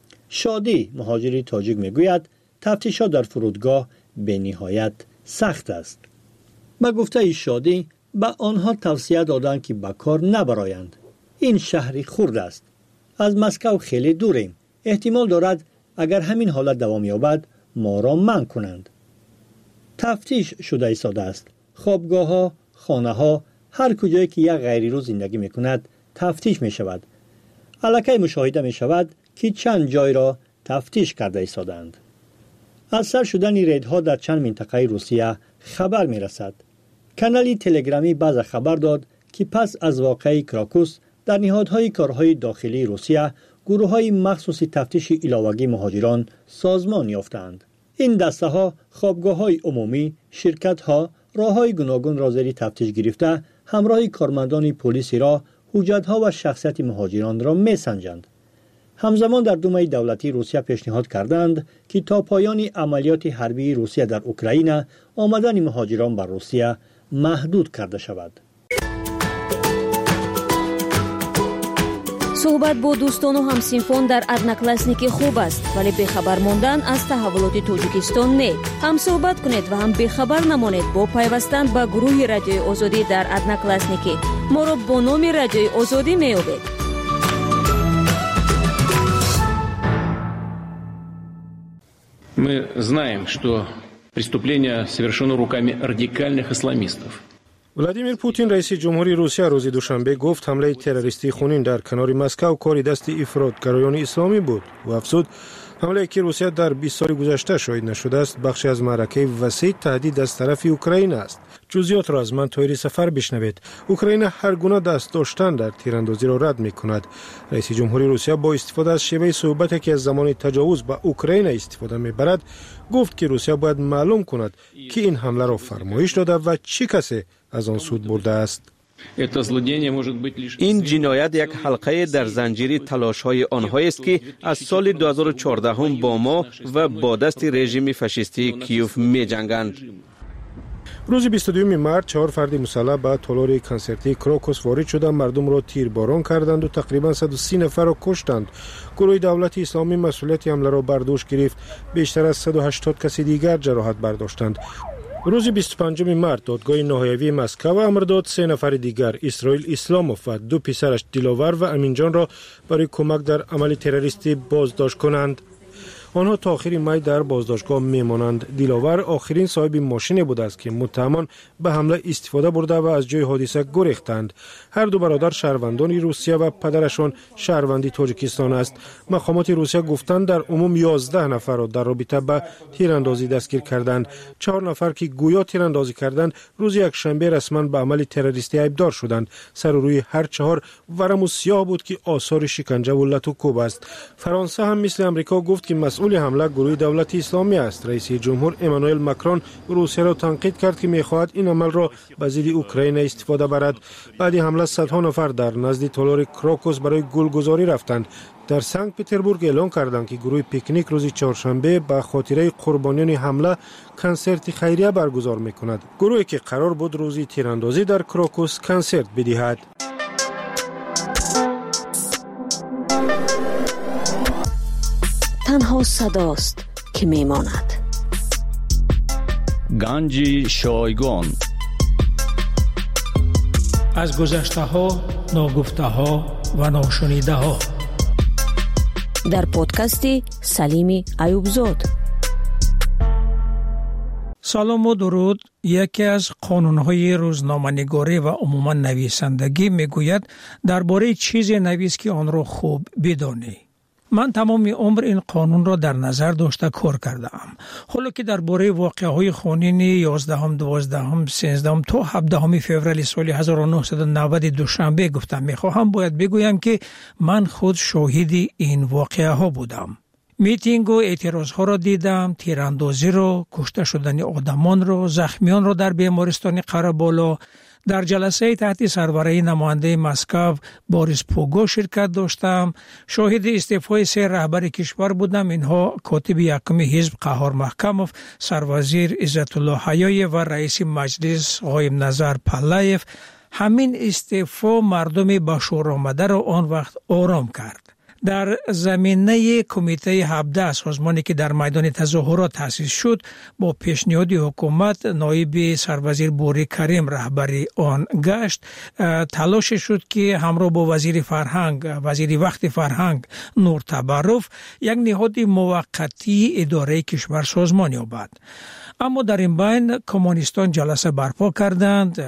شادی مهاجری تاجیک میگوید تفتیشات در فرودگاه به نهایت سخت است. به گفته شادی به آنها توصیه دادند که به کار نبرایند. این شهری خرد است. از مسکو خیلی دوریم. احتمال دارد اگر همین حالت دوام یابد ما را منع کنند. تفتیش شده ایستاده است. خوابگاه ها، خانه ها، هر کجایی که یک غیری رو زندگی می کند تفتیش می شود. الکی مشاهده می شود که چند جای را تفتیش کرده ایستادند. از سر شدن ریدها در چند منطقه روسیه خبر می رسد. کانال تلگرامی باز خبر داد که پس از واقعه کراکوس در نهادهای کارهای داخلی روسیه گروه‌های مخصوص تفتیش علاوگی مهاجران سازمان یافتند. این دسته ها خوابگاه‌های عمومی، شرکت‌ها، راه‌های گوناگون را زیر تفتیش گرفته همراه کارمندان پلیسی را حجت‌ها و شخصیت مهاجران را می‌سنجند. همزمان در دومای دولتی روسیه پیشنهاد کردند که تا پایان عملیات حربی روسیه در اوکراین آمدن مهاجران بر روسیه محدود کرده شود. صحبت با دوستان و همسینفون در ادناکلاسنیکی خوب است، ولی بخبر ماندن از تحولات توجیکستان نه. هم صحبت کنید و هم بخبر نمانید با پیوستن به گروه رادیوی آزادی در ادناکلاسنیکی. ما را با نام رادیوی آزادی می‌یابید. Мы знаем, что преступление совершено руками радикальных исламистов. ولادیمیر پوتین رئیس جمهوری روسیه روز دوشنبه گفت حمله تروریستی خونین در کنار مسکو کاری دست افراطگرایان اسلامی بود و افزود حمله که روسیه در بیست سال گذشته شاهد نشده است بخشی از معرکه وسیع تهدید از طرف اوکراین است. جزئیات را از من طاهری سفر بشنوید. اوکراین هر گونه دست داشتن در تیراندازی را رد می‌کند. رئیس جمهوری روسیه با استفاده از شیوه صحبتی که از زمان تجاوز به اوکراین استفاده می‌برد گفت که روسیه باید معلوم کند که این حمله را فرمایش داده و چه کسی از آن سود برده است. این جنایت یک حلقه در زنجیره تلاش‌های آنهایی است که از سال دو هزار و چهارده هم با ما و با دست رژیم فاشیستی کیوف می‌جنگند. روز بیست و دوم مارس چهار فرد مسلح به تالار کنسرتی کراکوس وارد شدند، مردم را تیرباران کردند و تقریبا صد و سی نفر را کشتند. گروه دولت اسلامی مسئولیت حمله را بر دوش گرفت. بیشتر از صد و هشتاد کسی دیگر جراحت برداشتند. روز بیست و پنجم مارس دادگاه نهایی مسکو امر داد سه نفر دیگر اسرائیل اسلاموف و دو پسرش دلاور و امینجان را برای کمک در عمل تروریستی بازداشت کنند. آنها تا آخر می در بازداشتگاه میمانند. دلاور آخرین صاحب ماشین بوده است که متهمان به حمله استفاده برده و از جای حادثه گریختند. هر دو برادر شهروندان روسیه و پدرشان شهروندی تاجیکستان است. مقامات روسیه گفتند در عموم یازده نفر را در رابطه با تیراندازی دستگیر کردند. چهار نفر که گویا تیراندازی کردند روز یکشنبه رسما به عمل تروریستی ایبدار شدند. سر و روی هر چهار ورم و سیاه بود که آثار شکنجه و لط و کوب است. فرانسه هم مثل امریکا گفت که مسئول حمله گروه دولت اسلامی است. رئیس جمهور امانوئل ماکرون روسیه را تنقید کرد که می‌خواهد این عمل را به ضد اوکراین استفاده برد. بعد حمله صدها نفر در نزد تالار کراکوس برای گلگزاری رفتند. در سنت پتربورگ اعلان کردند که گروه پیکنیک روز چهارشنبه به خاطره قربانیان حمله کنسرت خیریه برگزار می‌کند. گروهی که قرار بود روز تیراندازی در کراکوس کنسرت بدهد. تنها صداست که میماند. گنج شایگان از گذشته ها، ناگفته ها و ناشنیده ها در پادکست سلیم ایوبزاد. سلام و درود. یکی از قانون‌های روزنامه‌نگاری و عموما نویسندگی میگوید درباره چیزی نویس که آن را خوب بدانی. من تمام عمر این قانون را در نظر داشته کار کردم. حالا که درباره واقعه‌های خونین یازدهم، دوازدهم، سیزدهم تا هفدهم فوریه سال هزار و نهصد و نود دوشنبه گفتم میخواهم باید بگویم که من خود شاهد این واقعه ها بودم. میتینگ و اعتراض ها را دیدم، تیراندازی را، کشته شدن آدمان را، زخمیان را در بیمارستان قره‌بالا. در جلسه تحت سربرایی نماینده مسکو بوریس پوگو شرکت داشتم. شاهد استعفای سه رهبر کشور بودم. اینها کاتب یکم حزب قهار محکموف، سروزیر عزت الله حیای و رئیس مجلس قایم نظر پلایف. همین استعفا مردم به شور آمده را آن وقت آرام کرد. در زمینه کمیته هفده سازمانی که در میدان تظاهرات تأسیس شد با پیشنهاد حکومت نایب سروزیر بوری کریم رهبری آن گشت. تلاش شد که همراه با وزیر فرهنگ وزیر وقت فرهنگ نور تبرف یک نهاد موقتی اداره کشور سازمان یابد. اما در این بین کمونیستان جلسه برپا کردند،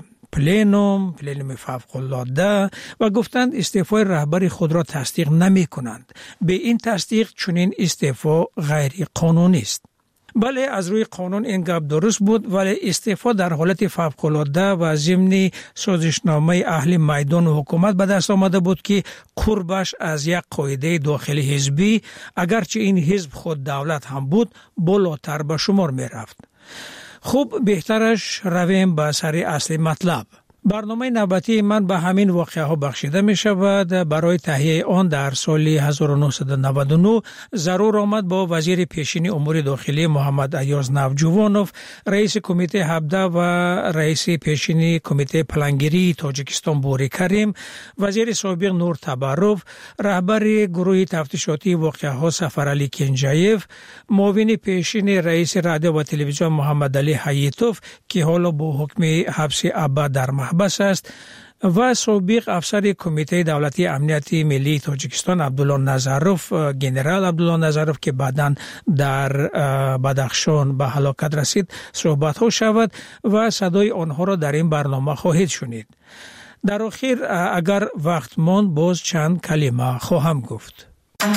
پلینوم، پلینوم فوق‌العاده، و گفتند استعفای رهبر خود را تصدیق نمی کنند. به این تصدیق چنین استعفا غیر قانونی است. بله، از روی قانون این گپ درست بود، ولی استعفا در حالت فوق‌العاده و ضمن سازشنامه اهل میدان و حکومت به دست آمده بود که قربش از یک قاعده داخلی حزبی، اگرچه این حزب خود دولت هم بود، بالاتر به شمار می رفت. خوب، بهترش رویم به سر اصل مطلب. برنامه نوبتی من به همین واقعه ها بخشیده می شود. برای تهیه آن در سال هزار و نهصد و نود و نه ضرور آمد با وزیر پیشین امور داخلی محمد ایاز نوجوانوف، رئیس کمیته هفده و رئیس پیشین کمیته پلانگیری تاجیکستان بوری کریم، وزیر سابق نور تبرف، رهبر گروه تفتیشاتی واقعه ها سفرعلی کنجایف، معاون پیشین رئیس رادیو و تلویزیون محمد علی حییتوف که حالا با حکم حبس ابد در بس است، و سابق افسر کمیته دولتی امنیت ملی تاجیکستان عبدالله نظروف، گنرال عبدالله نظروف که بعداً در بدخشان به هلاکت رسید صحبت ها شود و صدای آنها را در این برنامه خواهید شنید. در آخر اگر وقت ماند باز چند کلمه خواهم گفت.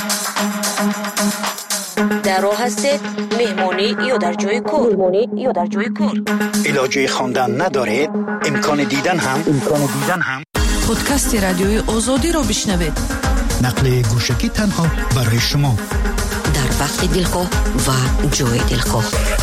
در راه هستید، مهمانی یا در جای کار؟ مهمانی یا در جای کار. علاجه خواندن ندارید؟ امکان دیدن هم امکان دیدن هم پادکست رادیوی آزادی را بشنوید. نقل گوشکی تنها برای شما در وقت دلخواه و جای دلخواه.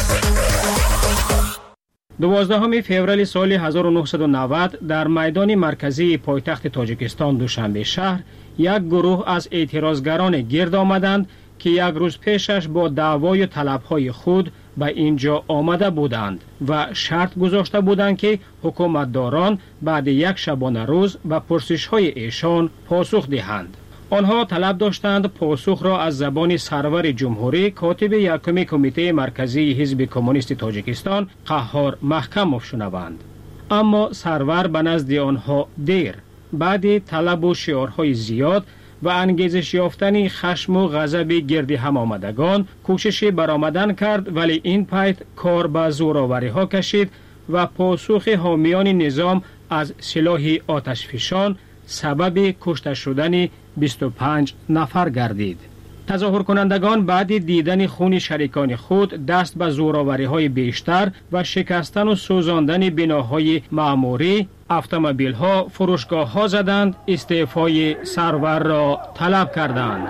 دوازدهم فوریه سال هزار و نهصد و نود در میدان مرکزی پایتخت تاجیکستان دوشنبه شهر یک گروه از اعتراضگران گرد آمدند که یک روز پیشش با دعوای و طلبهای خود به اینجا آمده بودند و شرط گذاشته بودند که حکومتداران بعد یک شبانه روز به پرسش‌های ایشان پاسخ دهند. آنها طلب داشتند پاسخ را از زبان سرور جمهوری کاتب یکم کمیته مرکزی حزب کمونیست تاجیکستان قهار محکموف شنوند. اما سرور به نزد آنها دیر بعد طلب و شعارهای زیاد و انگیزش یافتن خشم و غضب گرد هم آمدگان کوشش برآمدن کرد، ولی این پایت کار به زورآوری ها کشید و پاسخ حامیان نظام از سلاح آتشفشان سبب کشته شدن بیست و پنج نفر گردید. تظاهر کنندگان بعد دیدن خون شریکان خود دست به زورآوری های بیشتر و شکستن و سوزاندن بناهای معموری، اتومبیل ها، فروشگاه ها زدند، استعفای سرور را طلب کردند.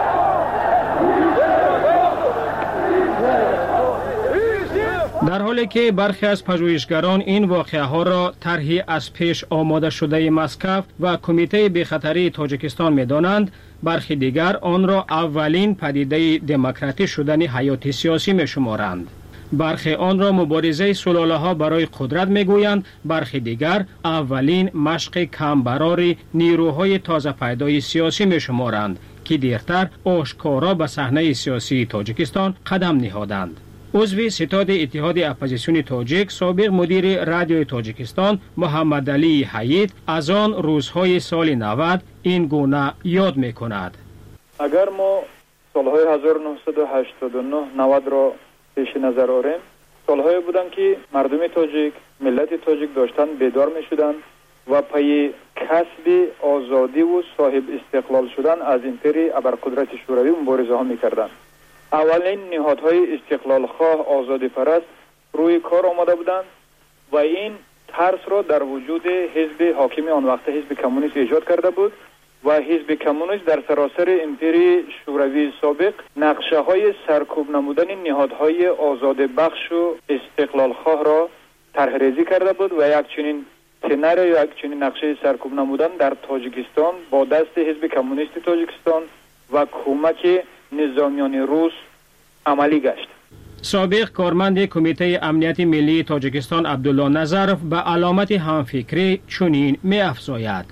در حالی که برخی از پژوهشگران این واقعه ها را طرحی از پیش آماده شده مسکو و کمیته بی‌خطری تاجیکستان می دانند، برخی دیگر آن را اولین پدیده دموکراتی شدن حیات سیاسی می شمارند. برخی آن را مبارزه سلاله ها برای قدرت می گویند، برخی دیگر اولین مشق کمبرار نیروهای تازه پیدای سیاسی می شمارند که دیرتر آشکارا به صحنه سیاسی تاجیکستان قدم نهادند. عضو ستاد اتحاد اپوزیسیون تاجیک، سابق مدیر رادیوی تاجیکستان محمد علی حیید از آن روزهای سال نود این گونه یاد می کند. اگر ما سالهای هزار و نهصد و هشتاد و نه نود را پیش نظر آوریم، سالهایی بودند که مردم تاجیک، ملت تاجیک داشتن بیدار می شدند و پای کسب آزادی و صاحب استقلال شدن از امپری ابرقدرت شوروی مبارزه ها می کردند. اولین نهادهای استقلال خواه آزادی پرست روی کار آمده بودند و این ترس را در وجود حزب حاکم آن وقت حزب کمونیست ایجاد کرده بود و حزب کمونیست در سراسر امپری شوروی سابق نقشه های سرکوب نمودن نهادهای آزاد بخش و استقلال خواه را طرح ریزی کرده بود و یک چنین سناریو یا یک چنین نقشه سرکوب نمودن در تاجیکستان با دست حزب کمونیست تاجیکستان و کمک نظامیان روس عملی گشت. سابق کارمند کمیته امنیت ملی تاجیکستان عبدالله نظرف به علامت همفکری چنین می افزاید: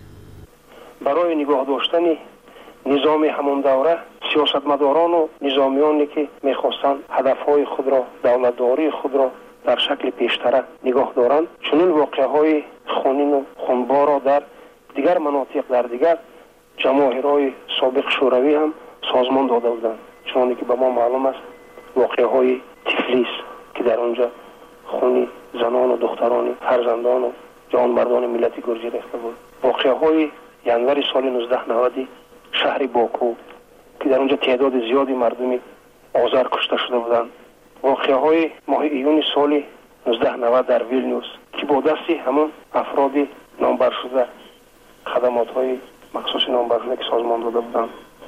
برای نگاه داشتن نظام همان دوره سیاستمداران و نظامیانی که میخواستند هدفهای خود را، دولتداری خود را در شکل پیشتره نگاه دارند، چنین واقعه های خونین و خونبار را در دیگر مناطق در دیگر جماهیرهای سابق شوروی هم سازمان داده بودند. چون که به ما معلوم است واقعه های تفلیس که در آنجا خونی زنان و دختران فرزندان و جوانمردان ملت گرجی ریخته بود. واقعه های ینور سال نوزده نود شهر باکو که در آنجا تعداد زیادی مردمی آذر کشته شده بودند. واقعه های ماه ایون سال نوزده نود در ویلنیوس که با دستی همون افراد نامبر شده خدمات های مخصوص نامبر شده که سازمان داده بودند،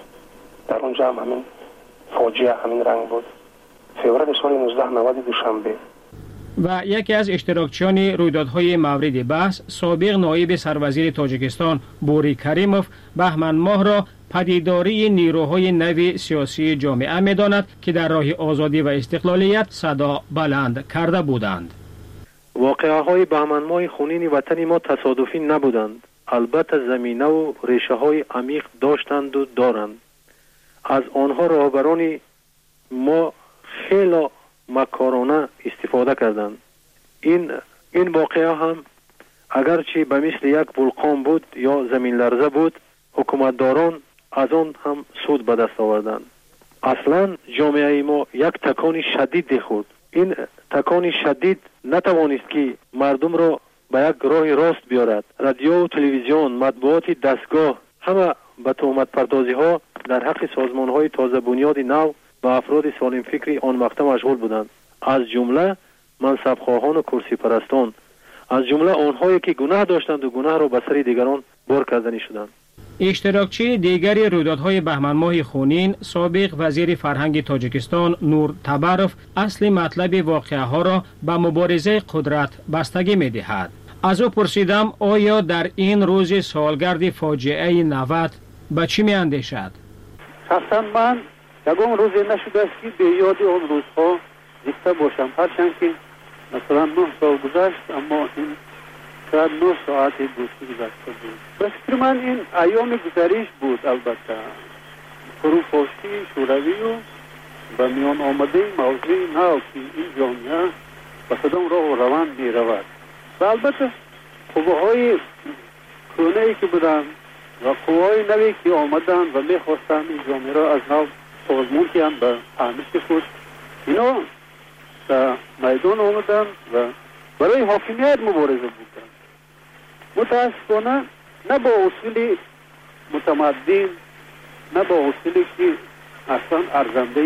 در اونجا هم همین فاجعه همین رنگ بود. فوریه سال نوزده نود دوشنبه. و یکی از اشتراکچیان رویدادهای مورد بحث، سابق نایب سروزیر تاجیکستان بوری کریموف، بهمن ماه را پدیداری نیروهای نو سیاسی جامعه می‌داند که در راه آزادی و استقلالیت صدا بلند کرده بودند. واقعه های بهمن ماه خونین وطن ما تصادفی نبودند. البته زمینه و ریشه های عمیق داشتند و دارند. از آنها رهبران ما خیلی مکارانه استفاده کردند. این این واقعه هم اگرچه به مثل یک ولکان بود یا زمین لرزه بود، حکومتداران از آن هم سود به دست آوردند. اصلا جامعه ما یک تکان شدید خورد. این تکان شدید نتوانست که مردم را به یک راه راست بیارد. رادیو و تلویزیون، مطبوعات دستگاه همه به تهمت پردازی ها در حق سازمان های تازه بنیاد نو و افراد سالم فکری آن مقطع مشغول بودند، از جمله منصب خواهان و کرسی پرستان، از جمله آنهایی که گناه داشتند و گناه را به سر دیگران بار کردنی شدند. اشتراکچی دیگری رویدادهای بهمن ماه خونین، سابق وزیر فرهنگ تاجیکستان نور تبروف، اصل مطلب واقعه ها را به مبارزه قدرت بستگی می دهد. از او پرسیدم آیا در این روز سالگرد فاجعه نود به چی می اندیشد؟ شخصا من یکم روزی نشده است که به یاد آن روزها زنده باشم، هرچند که مثلا نه سال گذشت، اما این شاید نه ساعت دوستی گذشته بود. به فکر من این ایام گذریش بود. البته فروپاشی شوروی و به میان آمده موضوع نو که این جامعه به کدام راه و روان می رود و البته قوه های کرونه‌ای که بودن و قوای نوی که آمدن و میخواستن این جامعه را از نو سازمان کنند به فهمش خود، اینا در میدان آمدن و برای حاکمیت مبارزه بودن. متاسفانه نه با اصول متمدن، نه با اصولی که اصلا ارزنده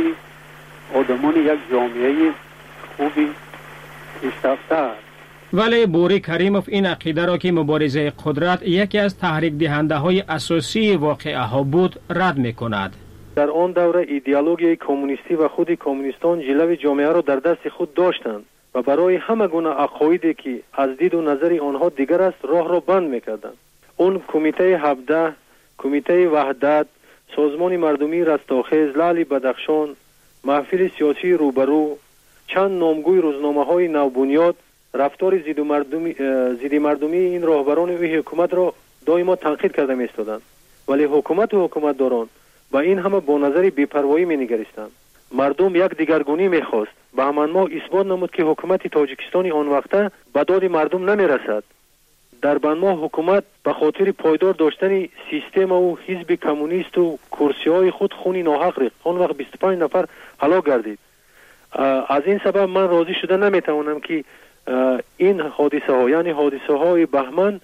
آدمان یک جامعه خوبی پیشرفته است. ولی بوری کریموف این عقیده را که مبارزه قدرت یکی از تحریک دهنده های اساسی واقعه ها بود رد می کند. در آن دوره ایدئولوژی کمونیستی و خود کمونیستان جلوه جامعه را در دست خود داشتند و برای همه گونه عقایدی که از دید و نظر آنها دیگر است راه را بند میکردند. اون کمیته هفده، کمیته وحدت، سازمان مردمی رستاخیز، لعل بدخشان، محفل سیاسی روبرو، چند نامگوی روزنامه‌های نوبنیاد رفتار ضد مردمی ضد مردمی این راهبران و حکومت را دائما تنقید کرده می‌ایستادند، ولی حکومت و حکومتداران با این همه با نظر بی‌پروایی می‌نگریستند. مردم یک دیگرگونی می‌خواست. به همان ما اثبات نمود که حکومت تاجیکستان آن وقته به داد مردم نمی‌رسد. در بنما حکومت به خاطر پایدار داشتن سیستم و حزب کمونیست و کرسی‌های خود خونی ناحق ریخت. آن وقت بیست و پنج نفر هلاک گردید. از این سبب من راضی شده نمی‌توانم که این حادثه ها یعنی حادثه های بهمن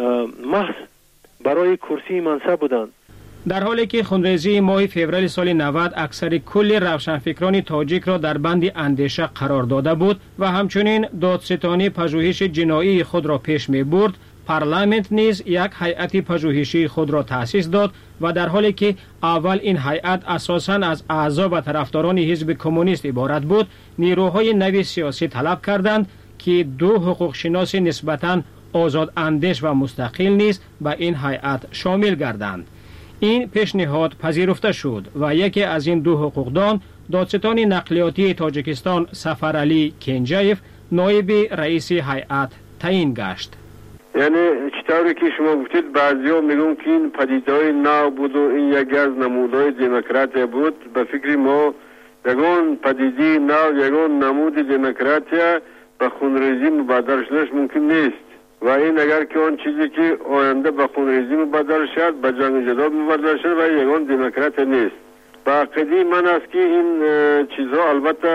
محض برای کرسی منصب بودند. در حالی که خونریزی ماه فوریه سال نود اکثر کل روشنفکران تاجیک را در بند اندیشه قرار داده بود و همچنین دادستانی پژوهش جنایی خود را پیش می برد، پارلمانت نیز یک هیئت پژوهشی خود را تأسیس داد و در حالی که اول این هیئت اساساً از اعضا و طرفداران حزب کمونیست عبارت بود، نیروهای نوی سیاسی طلب کردند که دو حقوق شناس نسبتاً آزاد اندیش و مستقل نیز به این هیئت شامل گردند. این پیشنهاد پذیرفته شد و یکی از این دو حقوقدان دادستان نقلیاتی تاجیکستان سفرعلی کنجایف نایب رئیس هیئت تعیین گشت. یعنی چطوری که شما گفتید بعضیا میگن که این پدیدهای نو بود و این یکی از نمودهای دموکراتی بود. به فکر ما یگان پدیده نو، یگان نمود دموکراتی به خونریزی مبادر شدنش ممکن نیست و این اگر که آن چیزی که آینده به خونریزی مبادر شد به جنگ جدال مبادر شد و یگان دموکرات نیست. با عقیده من است که این چیزها البته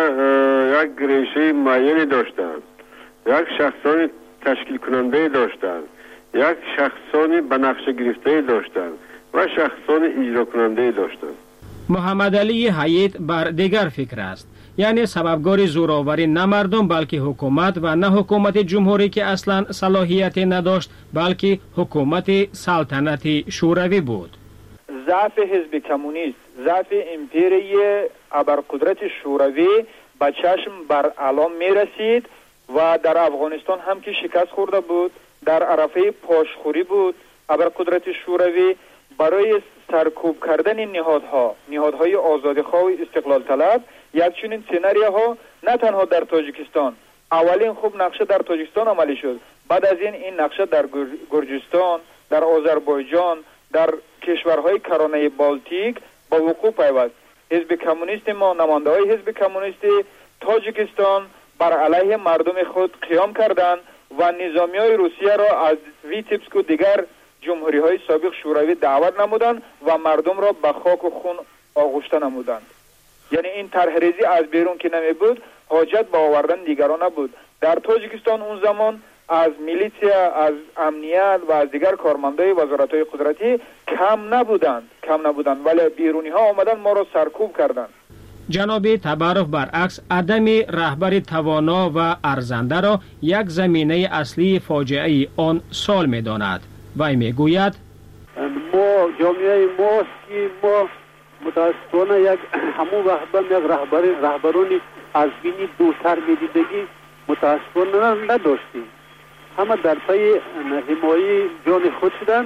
یک ریشه معینی داشتند، یک شخصان تشکیل کننده داشتند، یک شخصانی به نقشه گرفته داشتند و شخصان اجرا کننده داشتند. محمد علی حیات بر دیگر فکر است، یعنی سببگار زوراوری نه مردم بلکه حکومت و نه حکومت جمهوری که اصلا صلاحیت نداشت بلکه حکومت سلطنتی شوروی بود. ضعف حزب کمونیست، ضعف امپیری ابرقدرت شوروی به چشم بر علام می رسید و در افغانستان هم که شکست خورده بود، در عرفه پاشخوری بود. ابرقدرت شوروی برای سرکوب کردن نهادها، نهادهای آزادیخواه و استقلال طلب، یک چنین سناریوها نه تنها در تاجیکستان، اولین خوب نقشه در تاجیکستان عملی شد، بعد از این این نقشه در گرجستان، در آذربایجان، در کشورهای کرانه بالتیک با وقوع پیوست. حزب کمونیست ما، نماینده‌های حزب کمونیست تاجیکستان بر علیه مردم خود قیام کردند و نظامیای روسیه را از ویتیبسک و دیگر جمهوری های سابق شوروی دعوت نمودند و مردم را به خاک و خون آغشته نمودند. یعنی این طرحریزی از بیرون که نمی بود، حاجت به آوردن دیگران نبود. در تاجیکستان اون زمان از میلیسیا، از امنیت و از دیگر کارمندای وزارت‌های قدرتی کم نبودند کم نبودند ولی بیرونی ها آمدن ما را سرکوب کردند. جناب تبارف برعکس عدم رهبر توانا و ارزنده را یک زمینه اصلی فاجعه آن سال می داند. وی می گوید ما جامعه ماست که ما متاسفانه یک همون وقت یک رهبر رهبرانی از بینی دوتر میدیدگی متاسفانه نداشتیم. همه در پی حمایه جان خود شدند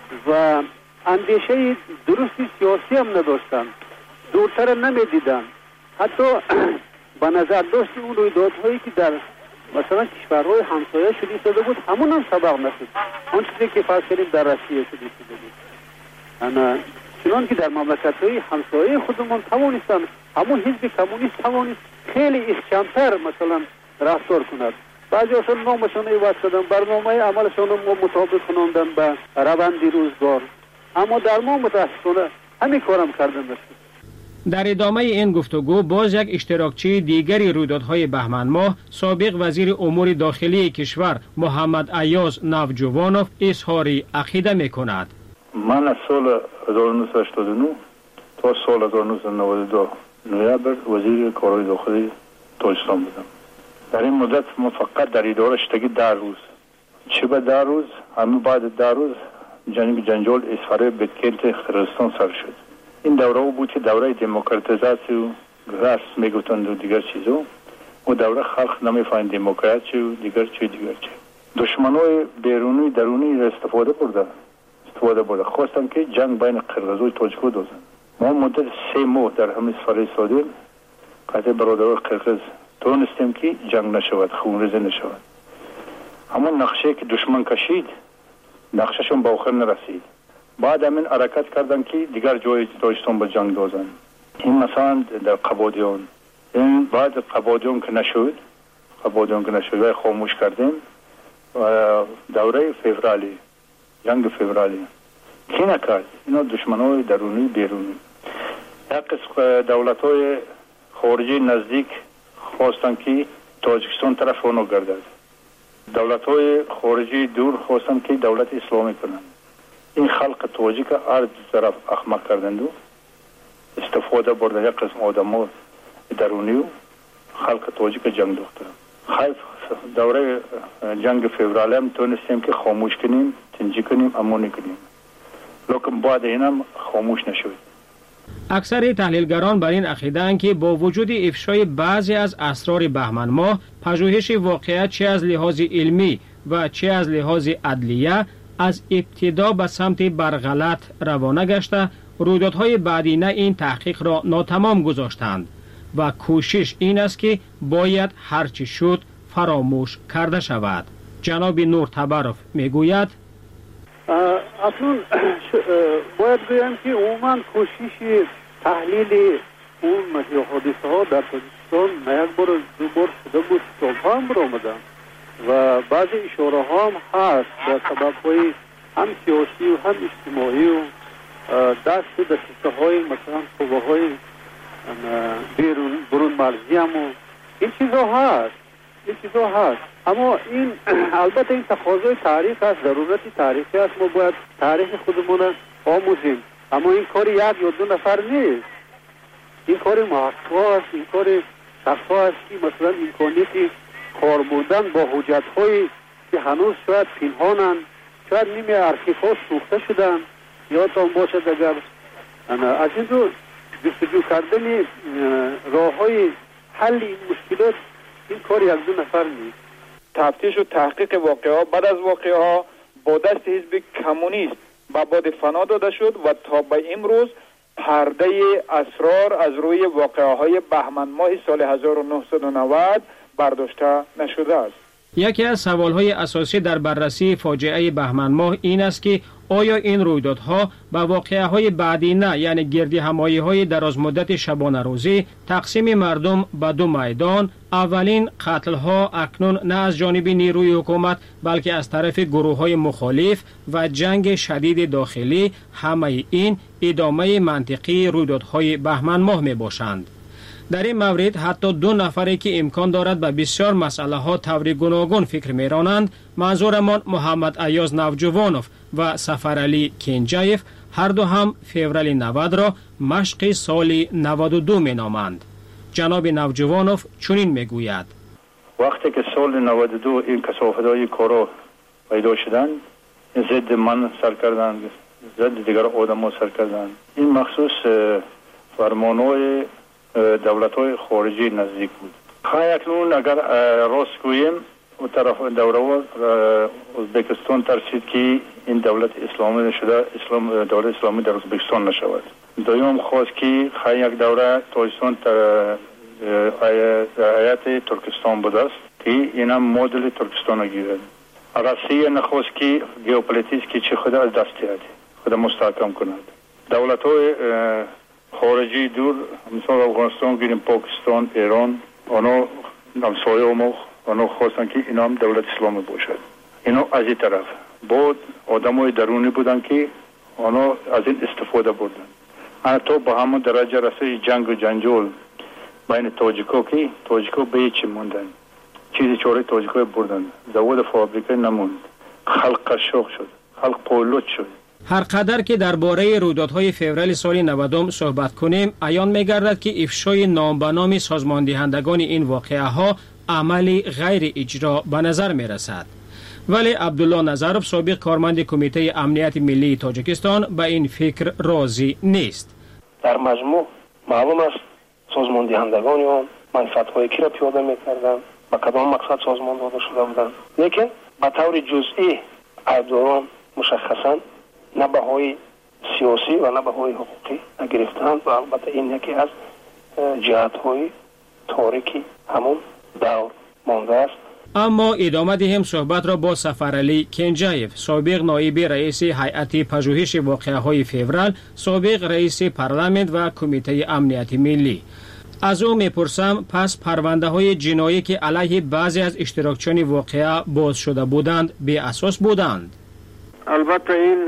و اندیشه درستی سیاسی هم نداشتند، دورتر نمیدیدند. حتی به نظر داشت اون رویدادهایی که در مثلا کشورهای همسایه شده شده بود همون هم سبق نشد. اون چیزی که فرض کردیم در روسیه شده شده بود، انا چنان که در مملکت‌های همسایه خودمون توانستند همون حزب کمونیست توانست خیلی احکام‌تر مثلا رفتار کند. بعضی‌هاشون نامشون عوض کردن، برنامه عملشون رو مطابق کناندن به روند روزگار. اما در ما متاسفانه همین کارم کردن نشد. در ادامه این گفتگو باز یک اشتراکچی دیگری رویدادهای بهمن ماه سابق وزیر امور داخلی کشور محمد ایاز نوجوانوف اظهار عقیده میکند. من از سال هزار و نهصد و هشتاد و نه تا سال هزار و نهصد و نود و دو نوامبر وزیر کارهای داخلی تاجیکستان بودم. در این مدت ما فقط در اداره شدگی در روز چه به در روز همه بعد در روز جنگ جنجال اسفاره بدکلت قرقیزستان سر شد. این دوره بود که دوره دموکراتیزاسی و راست میگفتند و دیگر چیزا و دوره خلق نمیفهمید دموکراسی و دیگر چی دیگر چی. دشمنای بیرونی درونی را استفاده برده استفاده برده خواستم که جنگ بین قرقیز و تاجیک دوزن. ما مدت سه ماه در همین سفر ایستادیم قطع برادران قرقیز تونستیم که جنگ نشود، خونریزی نشود. اما نقشه که دشمن کشید نقشهشون به آخر نرسید. بعد همین حرکت کردن که دیگر جای تاجیکستان به جنگ دوزن. این مثلا در قبادیان این بعد قبادیان که نشد قبادیان که نشد و خاموش کردیم و دوره فوریه جنگ فوریه کی نکرد؟ اینا دشمنای درونی بیرونی. یک قسم دولت های خارجی نزدیک خواستن که تاجیکستان طرف اونو گردد. دولت های خارجی دور خواستن که دولت اسلامی کنند. این خلق تاجیک هر طرف احمق کردند و استفاده بردن یک قسم آدم ها درونی و خلق تاجیک جنگ دوخته. خیف دوره جنگ فوریه هم تونستیم که خاموش کنیم، تنجی کنیم، امونی کنیم. لیکن بعد اینم خاموش نشد. اکثر تحلیلگران بر این عقیده‌اند که با وجود افشای بعضی از اسرار بهمن ماه، پژوهش واقعیت چه از لحاظ علمی و چه از لحاظ عدلیه از ابتدا به سمت برغلط روانه گشته، رویدادهای بعدی نه این تحقیق را ناتمام گذاشتند و کوشش این است که باید هرچی شد فراموش کرده شود. جناب نور تبروف میگوید اصلا باید بگم که عموما کوشش تحلیل اون حادثه ها در تاجیکستان نه یک بار دو بار شده بود، سالها هم برآمدن و بعضی اشاره ها هم هست در سبب های هم سیاسی و هم اجتماعی و دست دسته های مثلا قوه های بیرون برون مرزی هم و این چیزا هست این چیزا هست اما این البته این تقاضای تاریخ است، ضرورت تاریخی است. ما باید تاریخ خودمون آموزیم، اما این کار یک یا دو نفر نیست. این کار محقق است، این کار شخص است که مثلا امکانیت کار بودن با حجت هایی که هنوز شاید پنهانند، شاید نیمه ارشیف ها سوخته شدن یا تا باشد اگر از این رو جستجو کردن راه های حل این مشکلات این کار یک دو نفر نیست. تفتیش و تحقیق واقعه ها بعد از واقعه ها با دست حزب کمونیست به باد فنا داده شد و تا به امروز پرده اسرار از روی واقعه های بهمن ماه سال هزار و نهصد و نود برداشته نشده است. یکی از سوالهای اساسی در بررسی فاجعه بهمن ماه این است که آیا این رویدادها با واقعه‌های بعدی نه، یعنی گردی همایی های دراز مدت شبانه روزی، تقسیم مردم به دو میدان، اولین قتل ها اکنون نه از جانب نیروی حکومت بلکه از طرف گروه های مخالف و جنگ شدید داخلی، همه این ادامه منطقی رویدادهای بهمن ماه می باشند. در این مورد حتی دو نفری که امکان دارد به بسیار مسئله ها طور گوناگون فکر میرانند، منظورمان محمد ایاز نوجوانوف و سفرعلی کنجایف، هر دو هم فوریه نود را مشق سال نود و دو می نامند. جناب نوجوانوف چنین میگوید: وقتی که سال نود و دو این کثافت‌های کارا پیدا شدند، ضد من سر کردند، ضد دیگر آدم ها سر کردند. این مخصوص فرمانهای دولت‌های خارجی نزدیک بود. خواهی اکنون اگر راست گوییم و طرف دوره ازبکستان ترسید که این دولت اسلامی شده، اسلام دولت اسلامی در ازبکستان نشود. دویم خواست که خواهی یک دوره تاجیکستان هیئت ترکستان بود است که این هم مدل ترکستان گیرد. روسیه نخواست که ژئوپلیتیک که چه خود از دست دهد، خود مستحکم کند. دولت‌های خارجی دور مثلا افغانستان گیریم، پاکستان، ایران، آنها همسایه ما آنها خواستن که اینا هم دولت اسلامی باشد. اینا از این طرف بود آدمای درونی بودن که آنها از این استفاده بردن. حتی به همون درجه رسید جنگ و جنجال بین تاجیکا که تاجیکا به هیچی موندن، چیزی چاره تاجیکا بردن، زواد فابریکه نموند، خلق شوق شد، خلق پولوت شد. هر قدر که درباره رویدادهای فوریه سال نود صحبت کنیم، عیان می‌گردد که افشای نام به نام سازماندهندگان این واقعه ها عملی غیر اجرا به نظر می‌رسد. ولی عبدالله نظرов سابق کارمند کمیته امنیت ملی تاجیکستان به این فکر راضی نیست. در مجموع معلوم است سازماندهندگان آن منفعت‌های کی را پیاده می‌کردند، با کدام مقصد سازمان داده شده بودند، لیکن به طور جزئی ایبداران مشخصاً نه بهای سیاسی و نه بهای حقوقی نگرفتند و البته این یکی از جهت‌های تاریکی همون دور مانده است. اما ادامه دهیم صحبت را با سفرعلی کنجایف، سابق نایب رئیس هیئت پژوهش واقعه‌های فوریه، سابق رئیس پارلمان و کمیته امنیت ملی. از او میپرسم پس پرونده های جنایی که علیه بعضی از اشتراکچیان واقعه باز شده بودند بی اساس بودند؟ البته این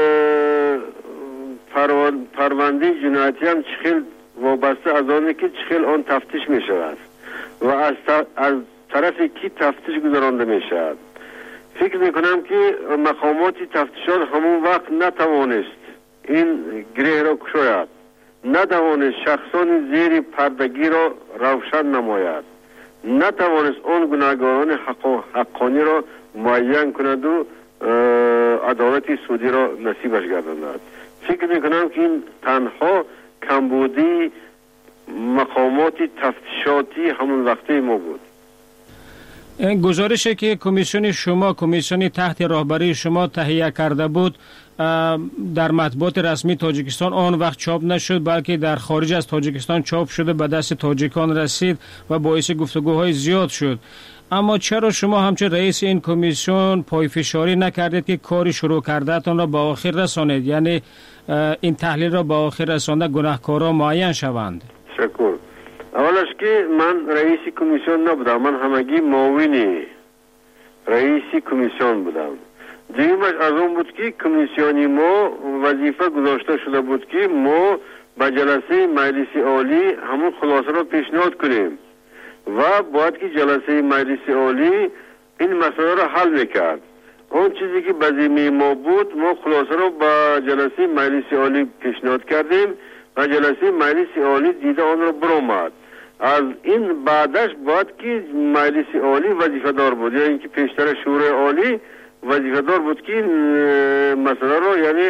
پرونده جنایتی هم چخیل وابسته از آنه که چخیل آن تفتیش می شود و از, از طرف کی تفتیش گذرانده می شود. فکر می کنم که مقامات تفتیشات همون وقت نتوانست این گره را کشاید، نتوانست شخصان زیر پردگی را روشن نماید، نتوانست آن گناهکاران حق حقانی را معین کند و عدالت سودی را نصیبش گرداند. فکر میکنم که این تنها کمبودی مقامات تفتیشاتی همون وقته ما بود. گزارشی که کمیسیون شما کمیسیون تحت راهبری شما تهیه کرده بود در مطبوعات رسمی تاجیکستان آن وقت چاپ نشد، بلکه در خارج از تاجیکستان چاپ شده به دست تاجیکان رسید و باعث گفتگوهای زیاد شد. اما چرا شما همچون رئیس این کمیسیون پایفشاری نکردید که کاری شروع کردهتان را به آخر رسانید، یعنی این تحلیل را به آخر رسانده گناهکاران معین شوند؟ شکر. اولش که من رئیس کمیسیون نبودم، من همگی معاون رئیس کمیسیون بودم. دیگرش از اون بود که کمیسیونی ما وظیفه گذاشته شده بود که ما به جلسه مجلس عالی همون خلاصه را پیشنهاد کنیم و باید که جلسه مجلس عالی این مسئله را حل میکرد. اون چیزی که به ذمه ما بود ما خلاصه را به جلسه مجلس عالی پیشنهاد کردیم و جلسه مجلس عالی دیده آن را برآمد. از این بعدش باید که مجلس عالی وظیفه دار بود، یعنی اینکه پیشتر شورای عالی وظیفه دار بود که مسئله را یعنی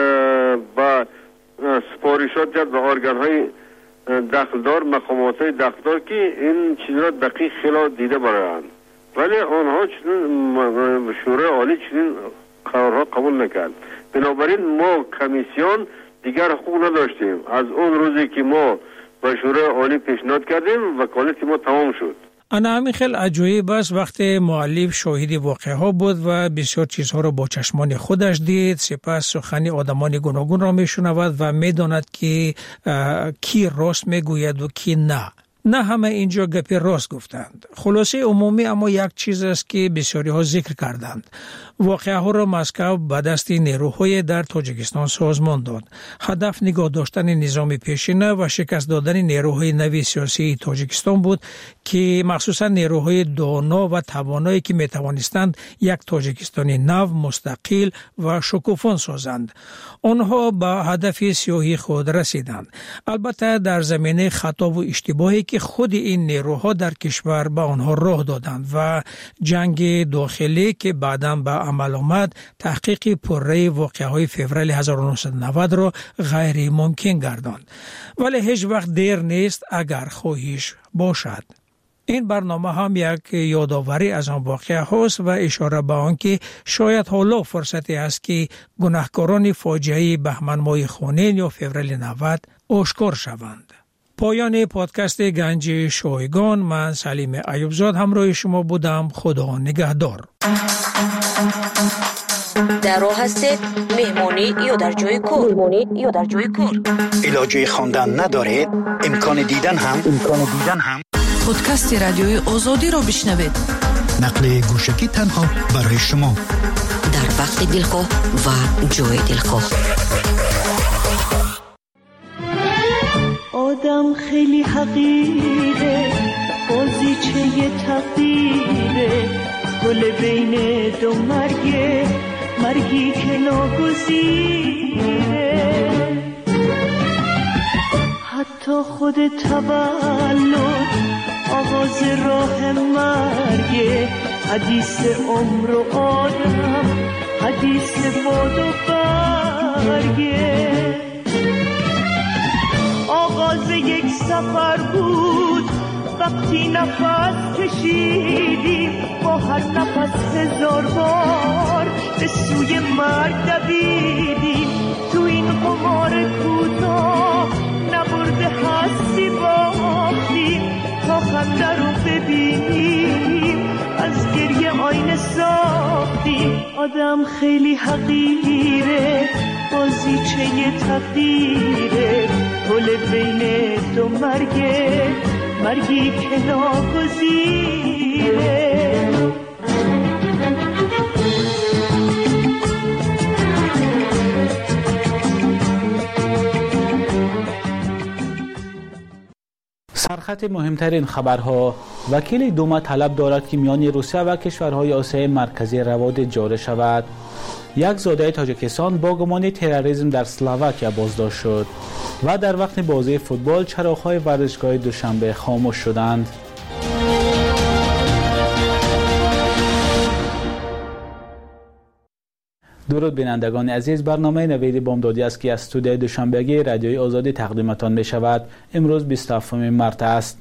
با سپارشات کرد به ارگان های دخلدار، مقامات های دخلدار که این چیز را دقیق خلا دیده برایند، ولی آنها چنین شورای عالی چنین قرارها قبول نکرد. بنابراین ما کمیسیون دیگر حقوق نداشتیم. از اون روزی که ما به شورای عالی پیشنهاد کردیم وکالت ما تمام شد. انا همین خیلی عجایب است وقتی مؤلف شاهد واقعه ها بود و بسیار چیزها را با چشمان خودش دید، سپس سخنی آدمان گوناگون را میشنود و میداند که کی راست میگوید و کی نه. نه همه اینجا گپی راست گفتند. خلاصه عمومی اما یک چیز است که بسیاری ها ذکر کردند. واقعه ها را مسکو به دست نیروهای در تاجیکستان سازمان داد. هدف نگاه داشتن نظام پیشینه و شکست دادن نیروهای نوی سیاسی تاجیکستان بود که مخصوصا نیروهای دانا و توانایی که می توانستند یک تاجیکستان نو، مستقل و شکوفان سازند. آنها به هدف سیاسی خود رسیدند. البته در زمینه خطا و اشتباهی که خود این نیروها در کشور به آنها راه دادند و جنگ داخلی که بعداً به عمل آمد تحقیق پرره واقعه‌های فوریه هزار و نهصد و نود را غیر ممکن گرداند. ولی هیچ وقت دیر نیست اگر خواهش باشد. این برنامه هم یک یادآوری از آن واقعه هاست و اشاره به آن که شاید حالا فرصتی است که گناهکاران فاجعه بهمن ماه خونین یا فوریه نود آشکار شوند. پایان پادکست گنج شایگان، من سلیم ایوبزاد همراه شما بودم. خدا نگهدار. در راه هستید مهمانی یا در جای کار؟ مهمانی یا در جای کار؟ علاجه خواندن ندارید؟ امکان دیدن هم امکان دیدن هم پادکست رادیوی آزادی را بشنوید. نقل گوشکی تنها برای شما. در وقت دلخواه و جای دلخواه. آدم خیلی حقیره، بازیچه تقدیره، گل بین دو مرگه، مرگی که ناگزیره. حتی خود تولد آغاز راه مرگه، حدیث عمر و آدم، حدیث باد و برگه. آغاز یک سفر بود وقتی نفس کشیدیم، با هر نفس هزار بار به سوی مرگ دویدیم. تو این قمار کوتاه نبرده هستی باختیم، تا خنده رو ببینیم از گریه آینه ساختیم. آدم خیلی حقیره، بازیچه تقدیره، گل بین دو مرگه، مرگی که ناگزیره. سرخط مهمترین خبرها: وکیل دوما طلب دارد که میان روسیه و کشورهای آسیای مرکزی روابط جاری شود. یک زاده تاجیکستان با گمان تروریسم در اسلواکیا بازداشت شد. و در وقت بازی فوتبال چراغ‌های ورزشگاه دوشنبه خاموش شدند. درود بینندگان عزیز، برنامه نوید بامدادی است که از استودیوی دوشنبهگی رادیوی آزادی تقدیمتان می شود. امروز بیست و هفتم مارس است.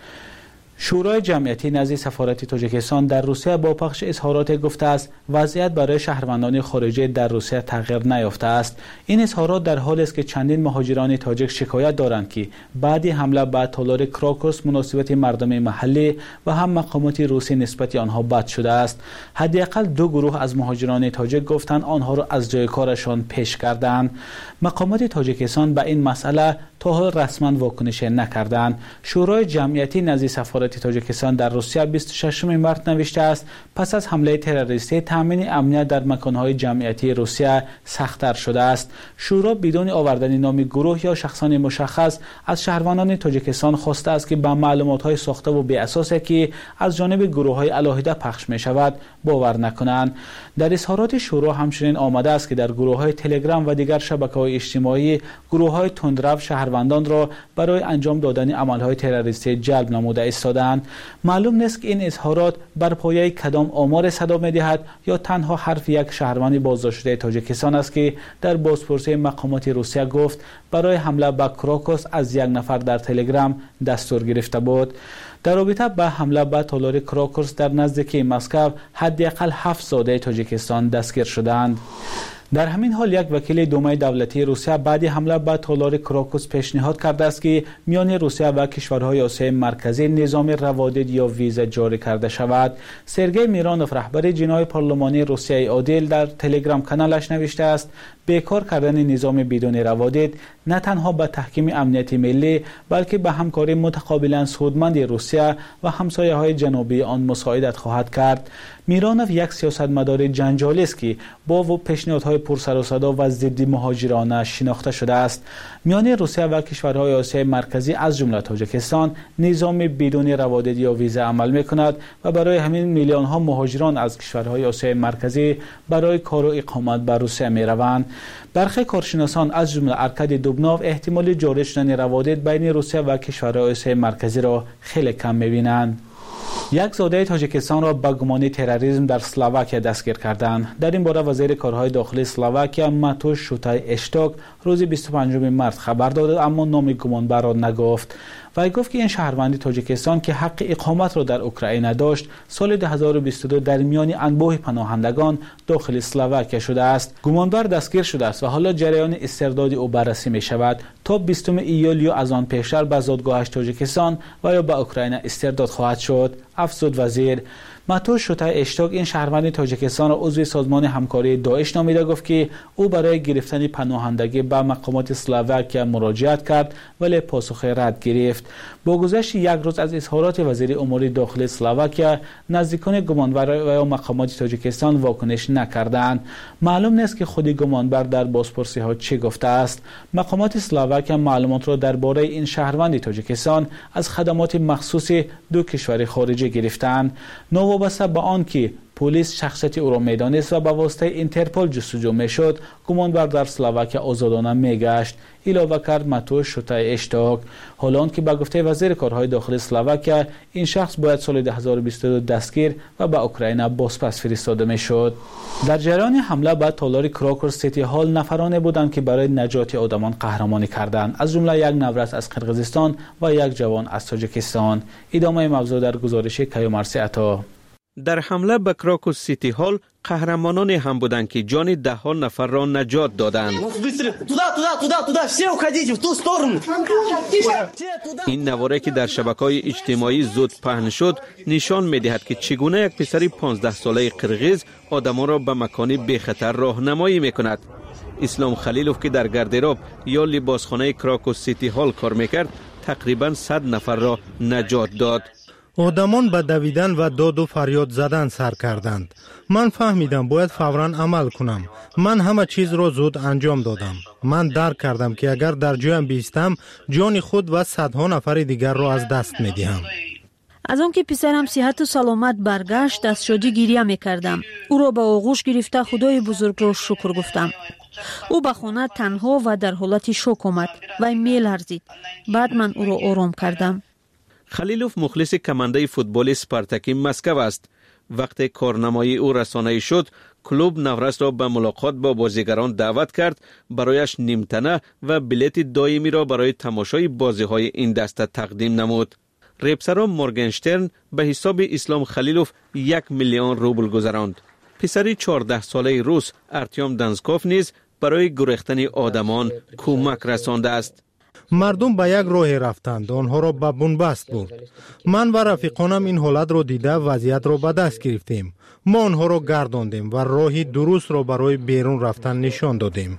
شورای جمعیتی نزد سفارت تاجیکستان در روسیه با پخش اظهارات گفته است وضعیت برای شهروندان خارجی در روسیه تغییر نیافته است. این اظهارات در حالی است که چندین مهاجران تاجیک شکایت دارند که بعد حمله به تالار کراکوس مناسبت مردم محلی و هم مقامات روسی نسبت آنها بد شده است. حداقل دو گروه از مهاجران تاجیک گفتند آنها را از جای کارشان پیش کردند. مقامات تاجیکستان به این مسئله تا حال رسما واکنش نکردند. شورای جمعیتی نزد سفارت تاجیکستان در روسیه بیست و ششم مارس نوشته است پس از حمله تروریستی تامین امنیت در مکانهای جمعیتی روسیه سخت‌تر شده است. شورا بدون آوردن نام گروه یا شخصان مشخص از شهروندان تاجیکستان خواسته است که به معلومات‌های ساخته و بی اساسی که از جانب گروه‌های علاهده پخش می‌شود باور نکنند. در اظهارات شورا همچنین آمده است که در گروه‌های تلگرام و دیگر شبکه‌های اجتماعی گروه‌های تندرو شهروندان را برای انجام دادن عمل‌های تروریستی جلب نموده ایستادند. معلوم نیست که این اظهارات بر پایه کدام آمار صدا می‌دهد یا تنها حرف یک شهروند بازداشت شده تاجیکستان است که در بازپرسی مقامات روسیه گفت برای حمله به کراکوس از یک نفر در تلگرام دستور گرفته بود. در رابطه با حمله به تالار کراکوس در نزدیکی مسکو حداقل هفت زاده تاجیکستان دستگیر شدند. در همین حال یک وکیل دومای دولتی روسیه بعد حمله به تالار کراکوس پیشنهاد کرده است که میان روسیه و کشورهای آسیای مرکزی نظام روادید یا ویزا جاری کرده شود. سرگئی میرانوف رهبر جناح پارلمانی روسیه عادل در تلگرام کانالش نوشته است بیکار کردن نظام بدون روادید نه تنها به تحکیم امنیت ملی بلکه به همکاری متقابلا سودمند روسیه و همسایه‌های جنوبی آن مساعدت خواهد کرد. میرانوف یک سیاستمدار جنجالی است که با پیشنهادهای پرسر و صدا و ضد مهاجرانه شناخته شده است. میان روسیه و کشورهای آسیای مرکزی از جمله تاجیکستان نظام بدون روادید یا ویزا عمل می‌کند و برای همین میلیون ها مهاجران از کشورهای آسیای مرکزی برای کار و اقامت به روسیه می‌روند. برخی کارشناسان از جمله ارکاد دوبناو احتمال جاری شدن روادید بین روسیه و کشورهای آسیای مرکزی را خیلی کم می‌بینند. یک زاده تاجیکستان را به گمان تروریسم در اسلواکیا دستگیر کردند. در این باره وزیر کارهای داخلی اسلواکیا ماتوش شوتای اشتاک روز بیست و پنجم مارس خبر داد اما نام گمانبر را نگفت. وی گفت که این شهروند تاجیکستان که حق اقامت را در اوکراین داشت سال دو هزار و بیست و دو در میان انبوه پناهندگان داخل اسلواکیا شده است. گمانبر دستگیر شده است و حالا جریان استرداد او بررسی می شود تا بیستم ایول یا از آن پیشتر به زادگاهش تاجیکستان و یا به اوکراین استرداد خواهد شد. افزود وزیر. متوش شوتای اشتاق این شهروند تاجیکستان را عضو سازمان همکاری داعش نامیده گفت که او برای گرفتن پناهندگی به مقامات اسلواکیا مراجعت کرد ولی پاسخ رد گرفت. با گذشت یک روز از اظهارات وزیر امور داخلی اسلواکیا، نزدیکان گمانبر و مقامات تاجیکستان واکنش نکردند. معلوم نیست که خود گمانبر در بازپرسی ها چه گفته است. مقامات اسلواکیا معلومات را درباره این شهروند تاجیکستان از خدمات مخصوص دو کشور خارجی گرفتند. نوابسته به آن که پلیس شخصیت او را میدانست و به واسطه اینترپل جستجو میشد، گمانبر در اسلواکیا آزادانه میگشت. علاوه کرد متوش شوتای اشتاق. حالا که به گفته وزیر کارهای داخلی اسلواکیا این شخص باید سال دو هزار و بیست و دو دستگیر و به اوکراین بازپس فرستاده میشد. در جریان حمله به تالار کراکور سیتی هال نفرانی بودند که برای نجات آدمان قهرمانی کردند، از جمله یک نورس از قرقیزستان و یک جوان از تاجیکستان. ادامه موضوع در گزارش کیومرثی عطا. در حمله به کراکوس سیتی هال قهرمانانی هم بودند که جان ده ها نفر را نجات دادند. این نواره که در شبکه‌های اجتماعی زود پهن شد نشان می‌دهد که چگونه یک پسر پانزده ساله قرقیز آدمان را به مکانی بی خطر راهنمایی می‌کند. اسلام خلیلوف که در گاردروب یا لباسخانه کراکوس سیتی هال کار می‌کرد، تقریباً صد نفر را نجات داد. آدمان به دویدن و داد و فریاد زدن سر کردند. من فهمیدم باید فوراً عمل کنم. من همه چیز را زود انجام دادم. من درک کردم که اگر در جایم بیستم جان خود و صدها نفر دیگر را از دست می دهم. از آن که پسرم صحت و سلامت برگشت از شادی گریه می کردم. او را به آغوش گرفته خدای بزرگ را شکر گفتم. او به خانه تنها و در حالت شوک آمد و می لرزید. بعد من او را آرام کردم. خلیلوف مخلص کمانده فوتبال اسپارتاکی مسکو است. وقتی کارنمایی او رسانه‌ای شد، کلوب نورس را به ملاقات با بازیگران دعوت کرد، برایش نیمتنه و بلیت دائمی را برای تماشای بازی‌های این دسته تقدیم نمود. ریپسران مورگنشترن به حساب اسلام خلیلوف یک میلیون روبل گذراند. پسری چهارده ساله روس ارتیوم دانسکوف نیز برای گریختن آدمان کمک رسانده است. مردم به یک راه رفتند، آنها را به بنبست بود. من و رفیقانم این حالت را دیده وضعیت را به دست گرفتیم. ما آنها را گرداندیم و راهی درست را برای بیرون رفتن نشان دادیم.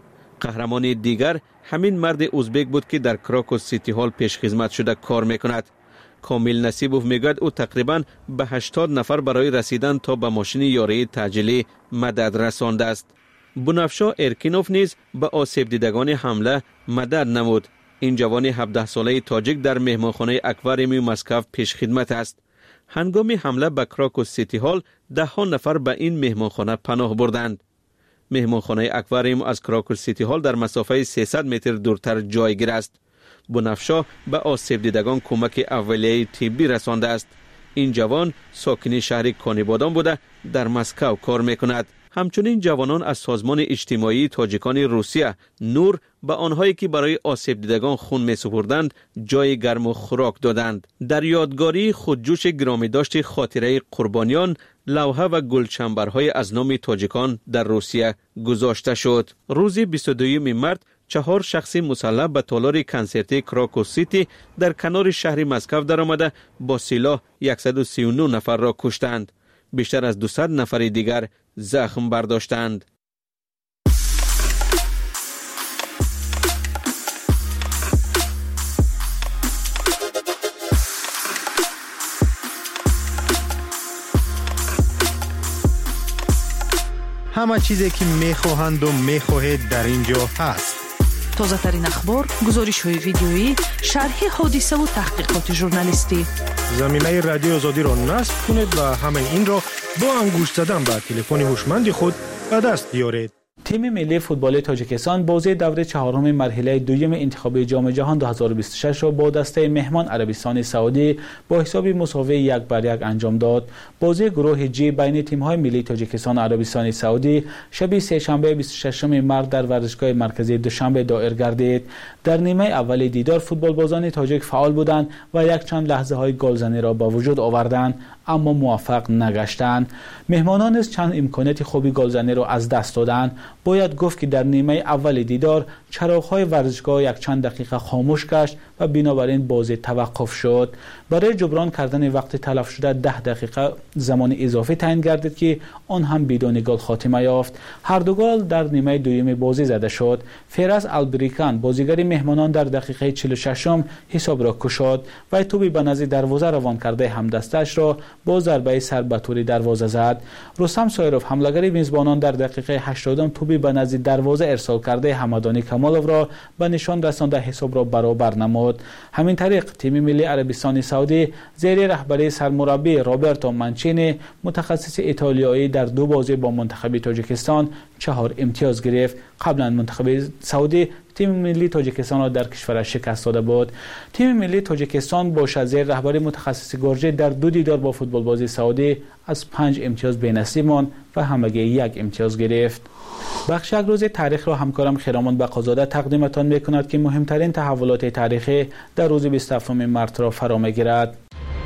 قهرمان دیگر همین مرد ازبک بود که در کراکوس سیتی هال پیش خدمت شده کار میکند. کامل نصیبوف میگوید او تقریباً به هشتاد نفر برای رسیدن تا به ماشین یاری تعجیلی مدد رسانده است. بنفشا ارکینوف نیز به آسیب دیدگان حمله مدد نمود. این جوان هفده ساله تاجیک در مهمانخانه اکواریوم مسکو پیش خدمت است. هنگام حمله به کراکوس سیتی هال ده ها نفر به این مهمانخانه پناه بردند. مهمانخانه اکواریوم از کراکوس سیتی هال در مسافه سیصد متر دورتر جایگیر است. بنفشا به آسیب دیدگان کمک اولیه طبی رسانده است. این جوان ساکن شهر کانیبادان بوده در مسکو کار میکند. همچنین جوانان از سازمان اجتماعی تاجیکان روسیه نور به آنهایی که برای آسیب دیدگان خون می سپردند جای گرم و خوراک دادند. در یادگاری خودجوش گرامی داشت خاطره قربانیان لوحه و گلچنبرهای از نام تاجیکان در روسیه گذاشته شد. روز بیست و دوم مارس چهار شخص مسلح به تالار کنسرتی کراکوس سیتی در کنار شهر مسکو درآمده با سلاح صد و سی و نه نفر را کشتند. بیشتر از دویست نفر دیگر زخم برداشتند. همه چیزی که میخواهند و میخواهید در اینجا هست. تازه ترین اخبار، گزارش های ویدیویی، شرح حادثه و تحقیقات ژورنالیستی. زمینه رادیو آزادی را نصب کنید و همه این را با انگشت زدن به تلفن هوشمند خود به دست بیارید. تیم ملی فوتبال تاجیکستان بازی دوره چهارم مرحله دوم انتخابی جام جهان دو هزار و بیست و شش را با دسته مهمان عربستان سعودی با حساب مساوی یک بر یک انجام داد. بازی گروه جی بین تیم‌های ملی تاجیکستان و عربستان سعودی شب سه‌شنبه بیست و ششم مارس در ورزشگاه مرکزی دوشنبه دایر گردید. در نیمه اول دیدار فوتبالبازان تاجیک فعال بودند و یک چند لحظه‌های گلزنی را به وجود آوردند، اما موفق نگشتند. مهمانان از چند امکانات خوبی گلزنی را از دست دادند. باید گفت که در نیمه اول دیدار چراغ‌های ورزشگاه یک چند دقیقه خاموش گشت و و بنابراین بازی توقف شد. برای جبران کردن وقت تلف شده ده دقیقه زمان اضافی تعیین گردید که آن هم بدون گل خاتمه یافت. هر دو گل در نیمه دوم بازی زده شد. فراز البریکان بازیگر مهمانان در دقیقه چهل و شش حساب را کشاد و توپی به نزد دروازه روان کرده همدستش را با ضربه سر به طور دروازه زد. رستم سایروف حمله‌گر میزبانان در دقیقه هشتاد توپی به نزد دروازه ارسال کرده حمدانی کمالوف را به نشان رسانده حساب را برابر نمود. همین طریق تیم ملی عربستان سعودی زیر رهبری سرمربی روبرتو مانچینی متخصص ایتالیایی در دو بازی با منتخب تاجیکستان چهار امتیاز گرفت. قبلا منتخب سعودی تیم ملی تاجیکستان را در کشورش شکست داده بود. تیم ملی تاجیکستان با زیر رهبری متخصص گورجی در دو دیدار با فوتبال بازی سعودی از پنج امتیاز بی‌نصیب ماند و همگی یک امتیاز گرفت. بخش یک روز تاریخ را همکارم خیرامان بقازاده تقدیمتان میکند که مهمترین تحولات تاریخی در روز بیست و هفتم مارس را فرا میگیرد.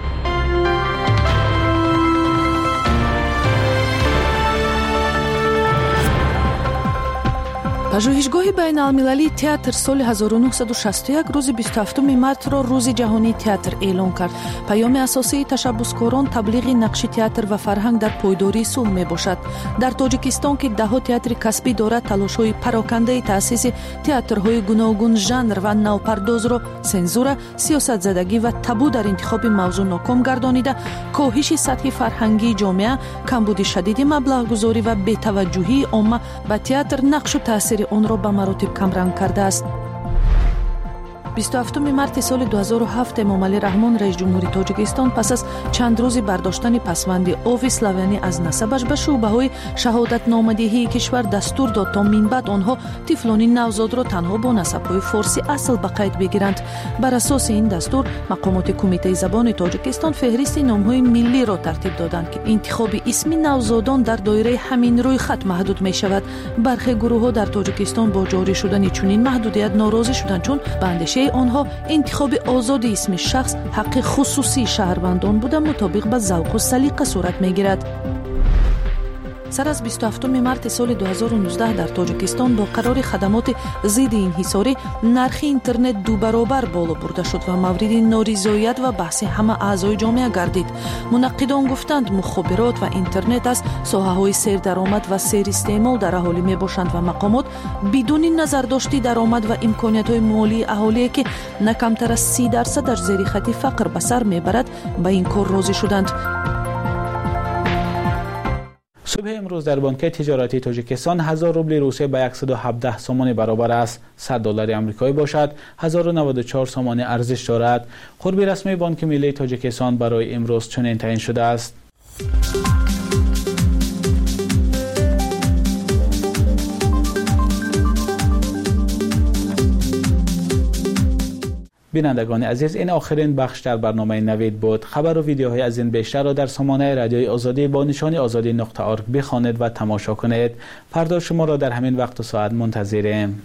пажӯҳишгоҳи байналмилалии театр соли ҳазору нуҳсаду шасту як рӯзи бисту ҳафтуми мартро рӯзи ҷаҳонии театр эълон кард. паёми асосии ташаббускорон таблиғи нақши театр ва фарҳанг дар пойдории сулҳ мебошад. дар тоҷикистон ки даҳо театри касбӣ дорад, талошҳои парокандаи таъсиси театрҳои гуногун жанр ва навпардозро сензура, сиёсатзадагӣ ва табу дар интихоби мавзӯъ ноком гардонида, коҳиши сатҳи фарҳангии ҷомеа, камбуди шадиди маблағгузорӣ ва бетаваҷҷӯҳии омма ба театр нақшу таъсири онро ба маротиб камранг кардааст. бисту ҳафтуми марти соли ду ҳазору ҳафт эмомалӣ раҳмон раис ҷумҳури тоҷикистон пас аз чанд рӯзи бардоштани пасванди ови славянӣ аз насабаш ба шӯъбаҳои шаҳодатномадиҳии кишвар дастур дод то минбаъд онҳо тифлони навзодро танҳо бо насабҳои форсӣ асл ба қайд бигиранд. бар асоси ин дастур мақомоти кумитаи забони тоҷикистон феҳристи номҳои миллиро тартиб доданд ки интихоби исми навзодон дар доираи ҳамин рӯйхат маҳдуд мешавад. бархе гурӯҳҳо дар тоҷикистон бо ҷорӣ шудани чунин маҳдудият норозӣ шуданд, чун ба андешаи онҳо интихоби озоди исми шахс ҳаққи хусусии шаҳрвандон буда мутобиқ ба завқу салиқа сурат мегирад. сар аз бисту ҳафтуми марти соли ду ҳазору нуздаҳ дар тоҷикистон бо қарори хадамоти зидди инҳисорӣ нархи интернет дубаробар боло бурда шуд ва мавриди норизоят ва баҳси ҳама аъзои ҷомеа гардид. мунаққидон гуфтанд мухобирот ва интернет аз соҳаҳои сердаромад ва серистеъмол дар аҳолӣ мебошанд ва мақомот бидуни назардошти даромад ва имкониятҳои молии аҳолие ки на камтар аз си дарсадаш зери хати фақр ба сар мебарад ба ин кор розӣ шуданд. صبح امروز در بانک تجارتی تاجیکستان هزار روبل روسیه به صد و هفده سومان برابر است. صد دلار آمریکایی باشد هزار و نود و چهار سومان ارزش دارد. قربی رسمی بانک ملی تاجیکستان برای امروز چنین تعیین شده است. بینندگان عزیز، این آخرین بخش در برنامه نوید بود. خبر و ویدیوهای از این بیشتر را در سامانه رادیوی آزادی با نشان آزادی نقطه ارگ بخوانید و تماشا کنید. فردا شما را در همین وقت و ساعت منتظریم.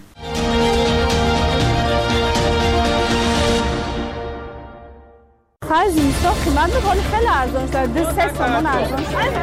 خرج نیستا قیمت میکنه خیلی ارزان شد. دو سه سامان ارزان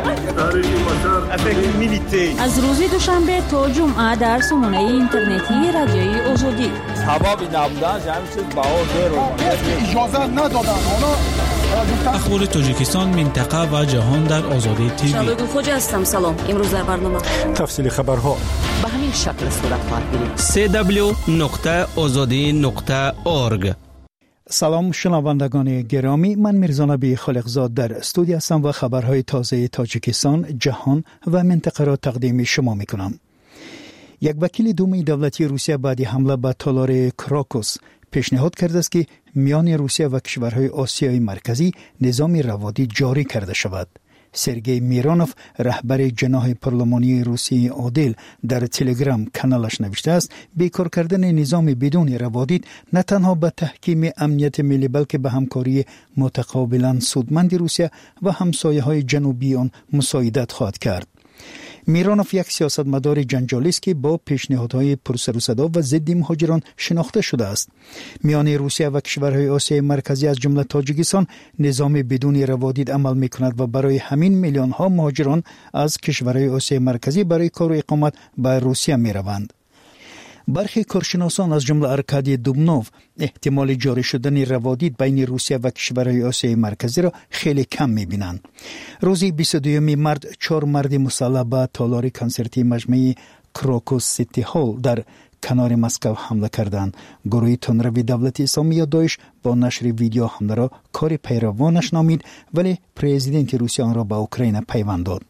شد. از روز دوشنبه تا جمعه در سامانه اینترنتی رادیوی آزادی. سبب نبودن جمع شد بهار دیر اجازه ندادن. اخبار تاجیکستان، منطقه و جهان در آزادی تیوی. شبگون خوجه هستم. سلام. امروز در برنامه تفصیل خبرها به همین شکل صورت خواهد گرفت. سی دبلیو نقطه آزادی نقطه اورگ. سلام شنوندگان گرامی، من میرزا نبی خالقزاد در استودیو هستم و خبرهای تازه تاجیکستان، جهان و منطقه را تقدیم شما میکنم. یک وکیل دوم دولتی روسیه بعد حمله به تالار کراکوس پیشنهاد کرده است که میان روسیه و کشورهای آسیای مرکزی نظام روادی جاری کرده شود. سرگئی میرانوف، رهبر جناح پارلمانی روسیه عادل، در تلگرام کانالش نوشته است بیکار کردن نظام بدون روادید نه تنها به تحکیم امنیت ملی بلکه به همکاری متقابلا سودمند روسیه و همسایه‌های جنوبی آن مساعدت خواهد کرد. میرانوف یک سیاستمدار جنجالی است که با پیشنهادهای پرسر و صدا و ضد مهاجران شناخته شده است. میان روسیه و کشورهای آسیای مرکزی از جمله تاجیکستان نظام بدون روادید عمل میکند و برای همین میلیون ها مهاجران از کشورهای آسیای مرکزی برای کار و اقامت به روسیه میروند. برخی کارشناسان از جمله ارکادی دوبنوف احتمال جاری شدن روادید بین روسیه و کشورهای آسیای مرکزی را خیلی کم می‌بینند. روز بیست و دوم مارس چهار مرد مسلح به تالار کنسرتی مجمع کروکوس سیتی هال در کنار مسکو حمله کردند. گروه تندروی دولت اسلامی یا داعش با نشر ویدیو حمله را کار پیروانش نامید، ولی پرزیدنت روسیه آن را به اوکراین پیوند داد.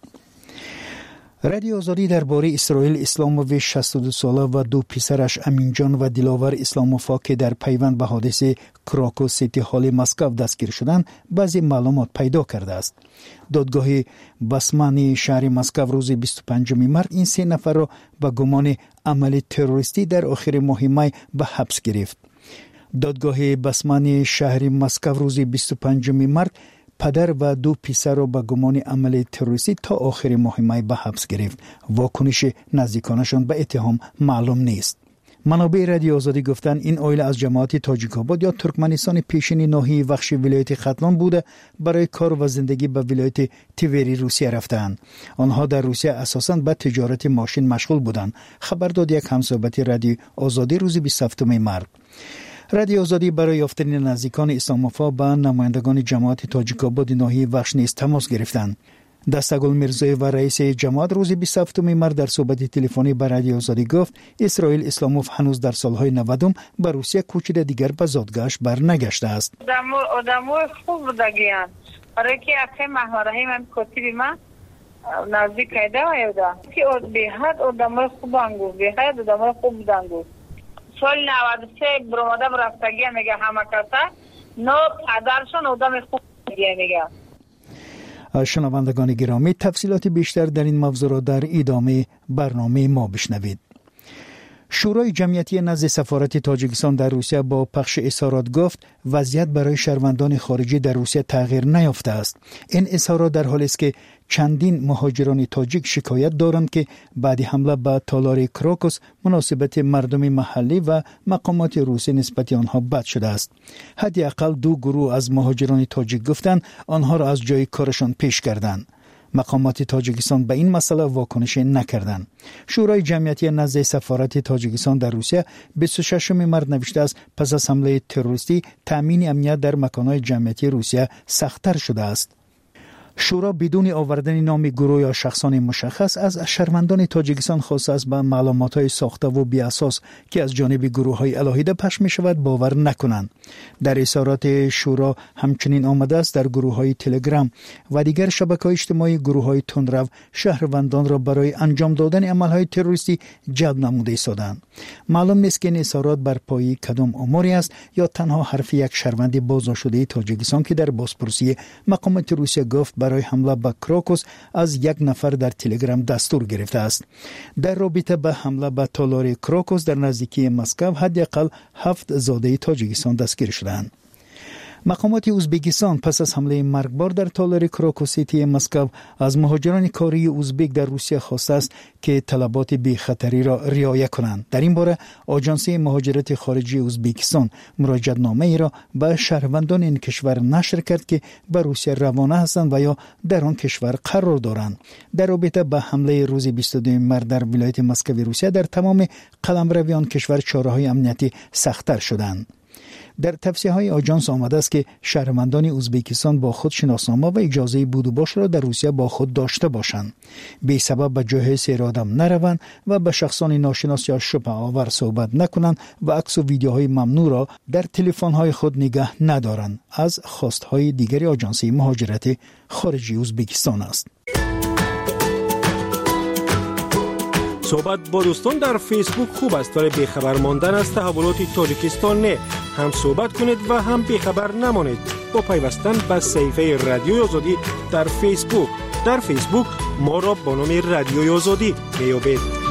رادیو آزادی درباره اسرائیل اسلاموویچ شصت و دو ساله و دو پسرش امینجان و دلاور اسلاموفا که در پیوند به حادثه کراکوس سیتی هال مسکو دستگیر شدند بعضی معلومات پیدا کرده است. دادگاه بسمانی شهر مسکو روز بیست و پنجم مارس این سه نفر را به گمان عمل تروریستی در آخر ماه می به حبس گرفت. دادگاه بسمانی شهر مسکو روز بیست و پنجم مارس پدر و دو پسر را به گمان عمل تروریستی تا آخر ماه می به حبس گرفت. واکنش نزدیکانشان به اتهام معلوم نیست. منابع رادیو آزادی گفتند این عائله از جماعت تاجیک‌آباد یا ترکمنستان پیشین ناحیه وخش ولایت ختلان بوده برای کار و زندگی به ولایت تیوری روسیه رفتند. آنها در روسیه اساساً به تجارت ماشین مشغول بودند. خبر داد یک همصحبت رادیو آزادی روز بیست و هفتم مارس. رادیو آزادی برای یافتن نزدیکان اسلاموفا با نمایندگان جماعت تاجیک‌آباد ناحیه وخش نیز تماس گرفتند. دستگل میرزایی و رئیس جماعت روز بیست و هفتم مارس در صحبت تلفنی با رادیو آزادی گفت اسرائیل اسلاموف هنوز در سالهای نودم به روسیه کوچیده دیگر به زادگاهش برنگشته است. آدمای خوب بودگیان. برای که اخه محورهی من کتیبی من نزدیک ایده و ایده که به حد آدمای خوب انگو به حد آدمای خوب بودنگو. سال نود و سه براماده برفتگی میگه همه کسا نو پدرشون آدم خوب میگه. شنوندگان گرامی تفصیلات بیشتر در این موضوع را در ادامه برنامه ما بشنوید. شورای جمعیتی نزد سفارت تاجیکستان در روسیه با پخش اظهارات گفت وضعیت برای شهروندان خارجی در روسیه تغییر نیافته است. این اظهارات در حالی است که چندین مهاجران تاجیک شکایت دارند که بعد حمله به تالار کراکوس مناسبت مردم محلی و مقامات روسی نسبت آنها بد شده است. حداقل دو گروه از مهاجران تاجیک گفتند آنها را از جای کارشان پیش کردند. مقامات تاجیکستان به این مسئله واکنش نکردند. شورای جمعیتی نزد سفارت تاجیکستان در روسیه بیست و ششم مارس نوشته است پس از حمله تروریستی تامین امنیت در مکان‌های جمعیتی روسیه سخت‌تر شده است. شورا بدون آوردن نام گروه یا شخصان مشخص از شهروندان تاجیکستان خواسته است به معلومات‌های ساخته و بی اساس که از جانب گروه‌های علاهیده پخش می‌شود باور نکنند. در اظهارات شورا همچنین آمده است در گروه‌های تلگرام و دیگر شبکه‌های اجتماعی گروه‌های تندرو شهروندان را برای انجام دادن عمل‌های تروریستی جلب نموده ایستادند. معلوم نیست که این اظهارات بر پایه کدام اموری است یا تنها حرف یک شهروند بازداشته تاجیکستان که در بازپرسی مقامات روسیه گفت برای حمله به کراکوس از یک نفر در تلگرام دستور گرفته است. در رابطه به حمله به تالار کراکوس در نزدیکی مسکو حداقل هفت زاده تاجیکستان دستگیر شدند. مقامات ازبکستان پس از حمله مرگبار در تالار کراکوس سیتی مسکو از مهاجران کاری ازبک در روسیه خواسته است که طلبات بی خطری را رعایت کنند. در این باره آژانس مهاجرت خارجی ازبکستان مراجعه‌نامه ای را به شهروندان این کشور نشر کرد که به روسیه روانه هستند و یا در آن کشور قرار دارند. در رابطه با حمله روز بیست و دو مارس در ولایت مسکو روسیه در تمام قلمروی آن کشور چاره‌های امنیتی سخت‌تر شدند. در توصیه‌های آژانس آمده است که شهروندان ازبکستان با خود شناسنامه و اجازه بود و باش را در روسیه با خود داشته باشند. بی سبب به جای سیر آدم نروند و به شخصان ناشناس یا شبه آور صحبت نکنند و عکس و ویدیوهای ممنوع را در تلفن‌های خود نگه ندارند. از خواست‌های دیگری آژانس مهاجرت خارجی ازبکستان است. صحبت با دوستان در فیسبوک خوب است ولی بیخبر ماندن از تحولات تاجیکستان نه. هم صحبت کنید و هم بیخبر نمانید با پیوستن به صفحه رادیو آزادی در فیسبوک. در فیسبوک ما را با نام رادیو آزادی بیابید.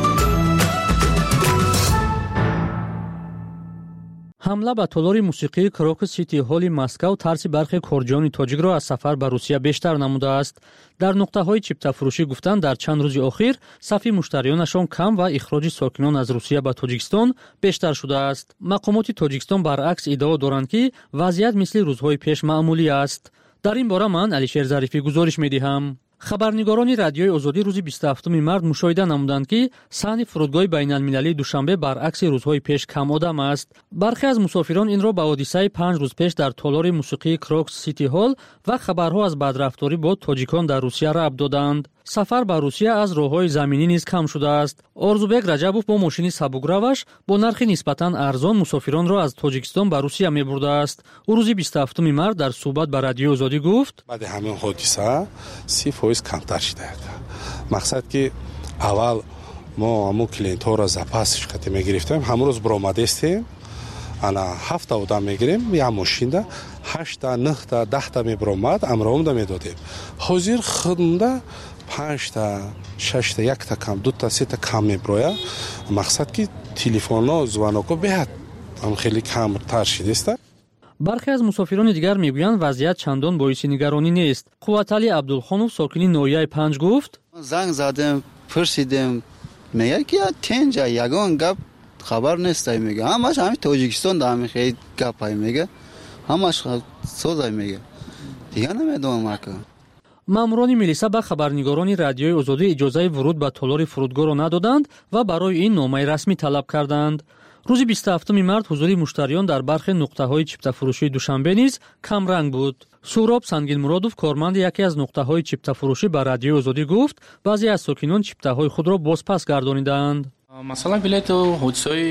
حمله به تالار موسیقی کراکوس سیتی هال مسکو ترس برخی کارجویان تاجیک را از سفر به روسیه بیشتر نموده است. در نقطه‌های چیپتا فروشی گفتند در چند روز اخیر صف مشتریانشان کم و اخراج ساکنان از روسیه به تاجیکستان بیشتر شده است. مقامات تاجیکستان برعکس ادعا دارند که وضعیت مثل روزهای پیش معمولی است. در این باره من علیشیر ظریفی گزارش می‌دهم. хабарнигорони радиои озодӣ рӯзи бисту ҳафтуми март мушоҳида намуданд, ки саҳни фурудгоҳи байналмилалии Душанбе баръакси рӯзҳои пеш камодам аст. бархе аз мусофирон инро ба ҳодисаи панҷ рӯз пеш дар толори мусиқии Крокс Сити Ҳол ва хабарҳо аз бадрафторӣ бо тоҷикон дар Русия рабт доданд. сафар ба Русия аз роҳҳои заминӣ низ кам шудааст. Орзубек Раҷабов бо мошини сабукраваш бо нархи нисбатан арзон мусофиронро аз Тоҷикистон ба Русия мебурдааст. ӯ рӯзи бисту ҳафтуми март дар суҳбат ба Радиои Озодӣ гуфт: баъди ҳамин ҳодиса си фоиз камтар шудааст. мақсад ки аввал мо ҳамун клиентҳоро запасиш қати мегирифтем, ҳамрӯз биромадестем, ана ҳафта одам мегирем, як мошинда ҳашта нӯҳта даҳта мебиромад, амроҳумда медодем. ҳозир худмда панҷта шашта якта кам дута сета кам меброя. мақсад ки телефонҳо звоноко беҳад ам хеле камтар шудааст. бархе аз мусофирони дигар мегӯянд вазъият чандон боиси нигаронӣ нест. қувватали Абдулхонов сокини ноҳияи панҷ гуфт: занг задем, пурсидем, мегӯяд ки тенҷа ягон гап хабар нестай, мега ҳамаш ҳамин Тоҷикистон да ҳамин хел гапай мега ҳамаш созай мега дига намедонам ака. маъмурони милиса ба хабарнигорони Радиои Озодӣ иҷозаи вуруд ба толори фурудгоҳро надоданд ва барои ин номаи расмӣ талаб карданд. рӯзи бисту ҳафтуми март ҳузури муштариён дар бархе нуқтаҳои чиптафурӯшии Душанбе низ камранг буд. Суҳроб Сангинмуродов, корманди яке аз нуқтаҳои чиптафурӯшӣ ба Радиои Озодӣ гуфт: баъзе аз сокинон чиптаҳои худро бозпас гардонидаанд. масалан билет ҳодисаи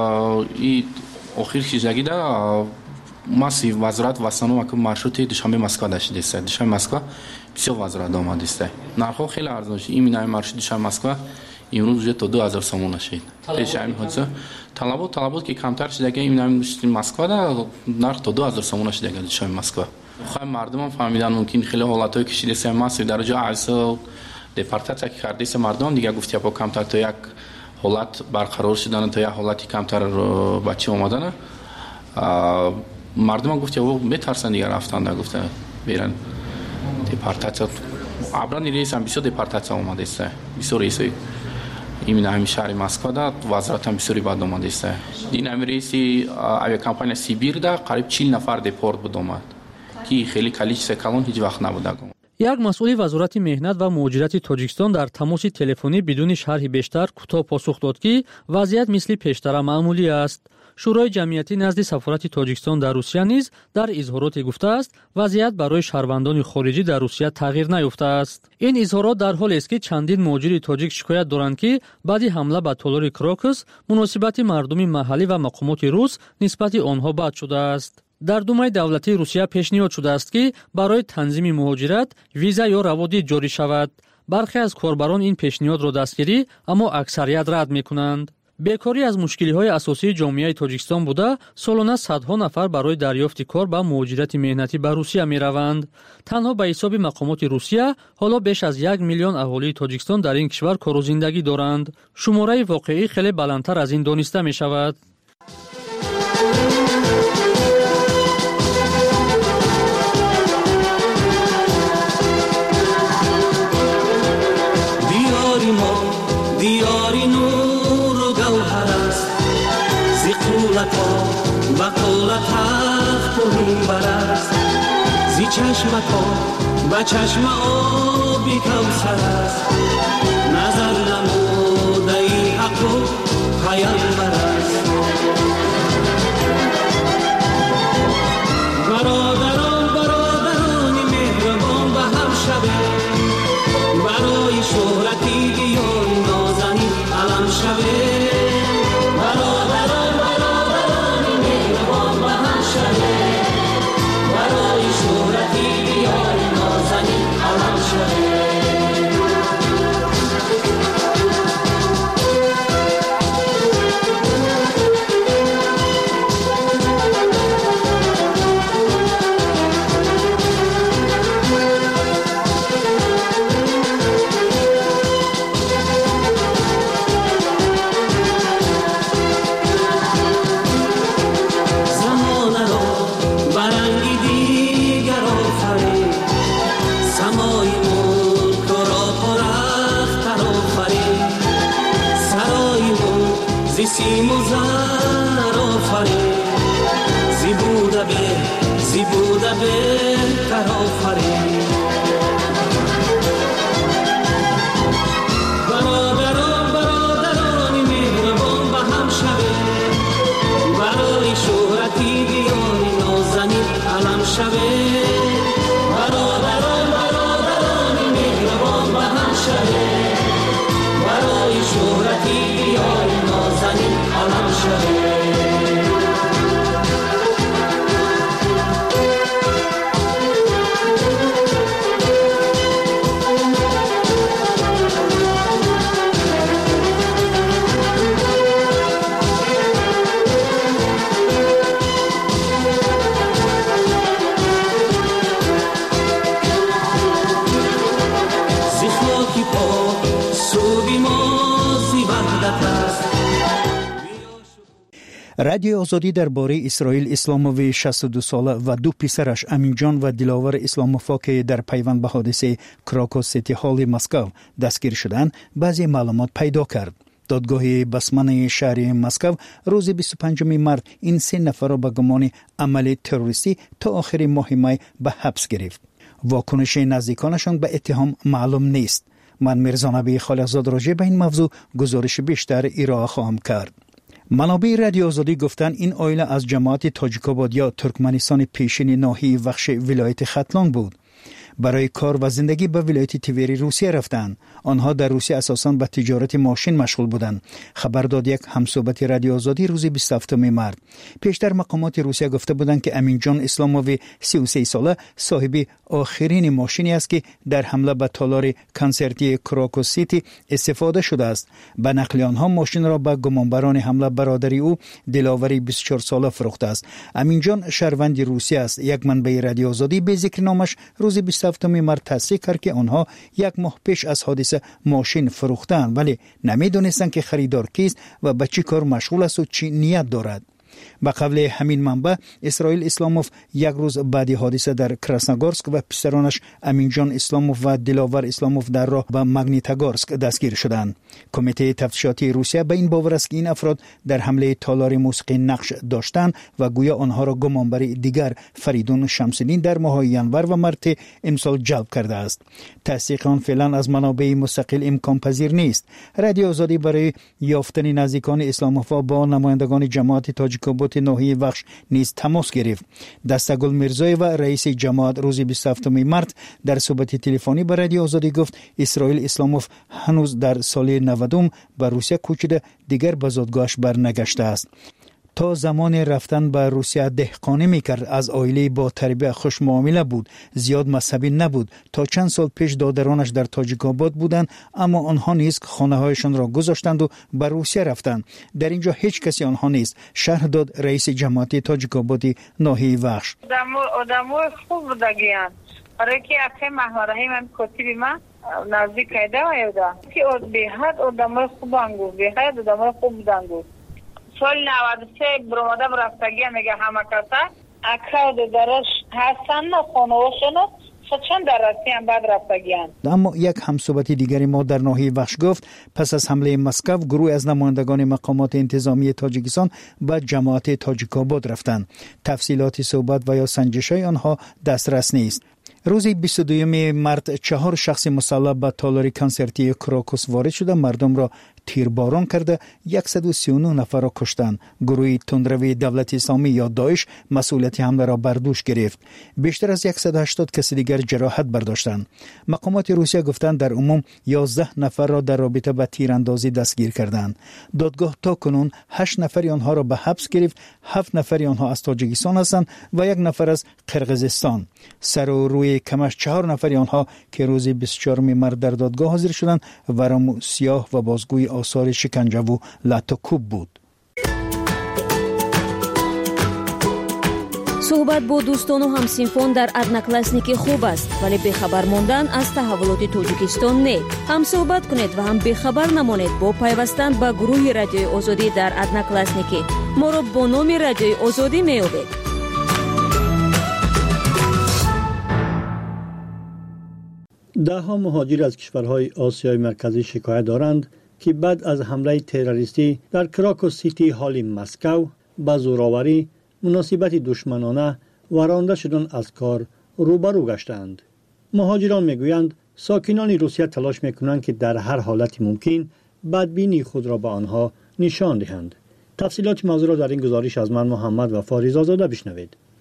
охир шидагида маси вазорат вастану аку маршрути Душанбе Москва дашидест. Душанбе Москва бисёр вазорат омадест. нархҳо хеле арзон шуд. ин минаи маршрути Душанбе Москва имрӯз уже то ду ҳазор сомон шуд. пеш ҳамин ҳодиса талабот талабот ки камтар шудаги ин минаи маршрути Москва да нарх то ду ҳазор сомон шудаги Душанбе Москва. хай мардумам фаҳмидан мумкин хеле ҳолатҳое ки шидест маси дараҷа арзо депортация ки кардест мардумам дига гуфтия по камтар то як ҳолат барқарор шудана то як ҳолати камтар ба чӣ омадана мардумам гуфтия метарсан дига рафтанда гуфта беран депортация абрани рейсам бисёр депортация омадест бисёр рейсои именно ҳамин шаҳри Москва да вазоратам бисёри бад омадест. ин ҳамин рейси авиакомпания Сибир да қариб чил нафар депорт буд омад ки хеле количество калон ҳеҷ вақт набуда. як масъули вазорати меҳнат ва муҳоҷирати Тоҷикистон дар тамоси телефонӣ бидуни шарҳи бештар кӯтоҳ посух дод, ки вазъият мисли пештара маъмулӣ аст. шӯрои ҷамъиятӣ назди сафорати Тоҷикистон дар Русия низ дар изҳороте гуфтааст, вазъият барои шаҳрвандони хориҷӣ дар Русия тағйир наёфтааст. ин изҳорот дар ҳолест, ки чандин муҳоҷири тоҷик шикоят доранд, ки баъди ҳамла ба толори Крокус муносибати мардуми маҳаллӣ ва мақомоти рус нисбати онҳо бад шудааст. дар думаи давлатии Русия пешниҳод шудааст, ки барои танзими муҳоҷират виза ё раводид ҷорӣ шавад. бархе аз корбарон ин пешниҳодро дастгирӣ, аммо аксарият рад мекунанд. бекорӣ аз мушкилиҳои асосии ҷомеаи Тоҷикистон буда, солона садҳо нафар барои дарёфти кор ба муҳоҷирати меҳнатӣ ба Русия мераванд. танҳо ба ҳисоби мақомоти Русия ҳоло беш аз як миллион аҳолии Тоҷикистон дар ин кишвар кору зиндагӣ доранд. шумораи воқеӣ хеле баландтар аз ин дониста мешавад. چشمکا با چشم آبی کوثر است نظر نموده ای حق و پیامبر است برادران برادران مهربان به هم شبه برای شهرتی دیار نازنین علم شبه برادران برادران مهربان به هم شبه برای شهرتی دیار نازنین علم شبه سیم و زر آفرین زی بوده به زی بوده به تر آفرین شوه برادران برادران مهربان به هم شوه برای شهرتی بیای نازنین علم شوه رادیو آزادی درباره اسرائیل اسلاموی شصت و دو ساله و دو پسرش امینجان و دلاور اسلاموفا که در پیوند به حادثه کراکوس سیتی هال مسکو دستگیر شدند بعضی معلومات پیدا کرد. دادگاه بسمانه شهری مسکو روز بیست و پنجم مارس این سه نفر را به گمان عمل تروریستی تا آخر ماه می به حبس گرفت. واکنش نزدیکانشان به اتهام معلوم نیست. من میرزا نبی خالقزاد راجع به این موضوع گزارش بیشتر ارائه خواهم کرد. منابع رادیو آزادی گفتند این عائله از جماعت تاجیک‌آباد یا ترکمنستان پیشین ناحیه وخش ولایت ختلان بود. برای کار و زندگی به ولایت تیوری روسیه رفتند. آنها در روسیه اساساً به تجارت ماشین مشغول بودند. خبر داد یک همصحبت رادیو آزادی روز بیست و هفتم مارس. پیشتر مقامات روسیه گفته بودند که امینجان اسلاموی سی و سه ساله صاحب آخرین ماشینی است که در حمله به تالار کنسرتی کراکوس سیتی استفاده شده است. به نقل آنها ماشین را به گمانبران حمله برادری او دلاوری بیست و چهار ساله فروخته است. امینجان شهروند روسیه است. یک منبع رادیو آزادی به ذکر نامش روز بیست و هفتم مارس تصدیق کرد که آنها یک ماه پیش از حادثه ماشین فروختند ولی نمیدونستند که خریدار کیست و به چی کار مشغول است و چی نیت دارد. به قول همین منبع اسرائیل اسلاموف یک روز بعد حادثه در کراسنوگورسک و پسرانش امینجان اسلاموف و دلاور اسلاموف در راه به ماگنیتوگورسک دستگیر شدند. کمیته تفتیشاتی روسیه به این باور است که این افراد در حمله تالار موسیقی نقش داشتند و گویا آنها را گمانبر دیگر فریدون شمس‌الدین در ماه ینور و مارس امسال جلب کرده است. تصدیق آن فعلا از منابع مستقل امکان پذیر نیست. رادیو آزادی برای یافتن نزدیکان اسلاموف با نمایندگان جماعت تاجیک‌آباد ناحیه وخش نیز تماس گرفت. دستگل میرزای و رئیس جماعت روز بیست و هفتم مارس در صحبت تلفنی با رادیو آزادی گفت اسرائیل اسلاموف هنوز در سال نود به روسیه کوچیده دیگر به زادگاهش برنگشته است. تا زمان رفتن به روسیه دهقانی میکرد. از عائله با تربیت خوش معامله بود. زیاد مذهبی نبود. تا چند سال پیش دادرانش در تاجیک‌آباد بودند اما آنها نیز خانه‌هایشان را گذاشتند و به روسیه رفتند. در اینجا هیچ کسی آنها نیست. شرح داد رئیس جماعت تاجیک‌آباد ناحیه وخش. آدم‌های خوب بودگیان. برای که اخه محوره من کتیبی من نزدیک ایده و ایده که به حد آدم‌های خوب انگو به حد آدم‌های خوب بودنگو. سال نود و سه براماده برفتگی میگه همه کتا اکرا درش هستن نه خانواشنو چند درستی هم بعد رفتگی هم. اما یک همصحبت دیگری ما در ناحیه وخش گفت پس از حمله مسکو گروه از نمایندگان مقامات انتظامی تاجیکستان به جماعت تاجیک‌آباد رفتند. تفصیلات صحبت و یا سنجش‌های آنها دسترس نیست. روز بیست و دوم مارس چهار شخص مسلح به تالار کنسرتی کراکوس وارد شده مردم را تیرباران کرده صد و سی و نه نفر را کشتند. گروه تندروی دولت اسلامی یا داعش مسئولیت حمله را بر دوش گرفت. بیشتر از صد و هشتاد کس دیگر جراحت برداشتند. مقامات روسیه گفتند در عموم یازده نفر را در رابطه با تیراندازی دستگیر کردند. دادگاه تا کنون هشت نفر آنها را به حبس گرفت. هفت نفر آنها از تاجیکستان هستند و یک نفر از قرقیزستان. سر و روی کمش چهار نفر آنها که روز بیست و چهارم مارس در دادگاه حاضر شدند ورم سیاه و بازگوی آثار شکنجه و لط و کوب بود. صحبت با دوستان و همسینفون در ادناکلاسنیکی خوب است ولی بخبر موندن از تحولات تاجیکستان نه. هم صحبت کنید و هم بخبر نمانید با پیوستن به گروه رادیوی آزادی در ادناکلاسنیکی. ما را با نام رادیوی آزادی می‌یابید. ده ها مهاجر از کشورهای آسیای مرکزی شکایت دارند که بعد از حمله تروریستی در کراکوس سیتی هال مسکو با زورآوری، مناسبت دشمنانه و رانده شدن از کار روبرو گشتند. مهاجران میگویند ساکنان روسیه تلاش میکنند که در هر حالت ممکن بدبینی خود را به آنها نشان دهند. تفصیلات موضوع را در این گزارش از من محمد و فاریز آزاده بشنوید.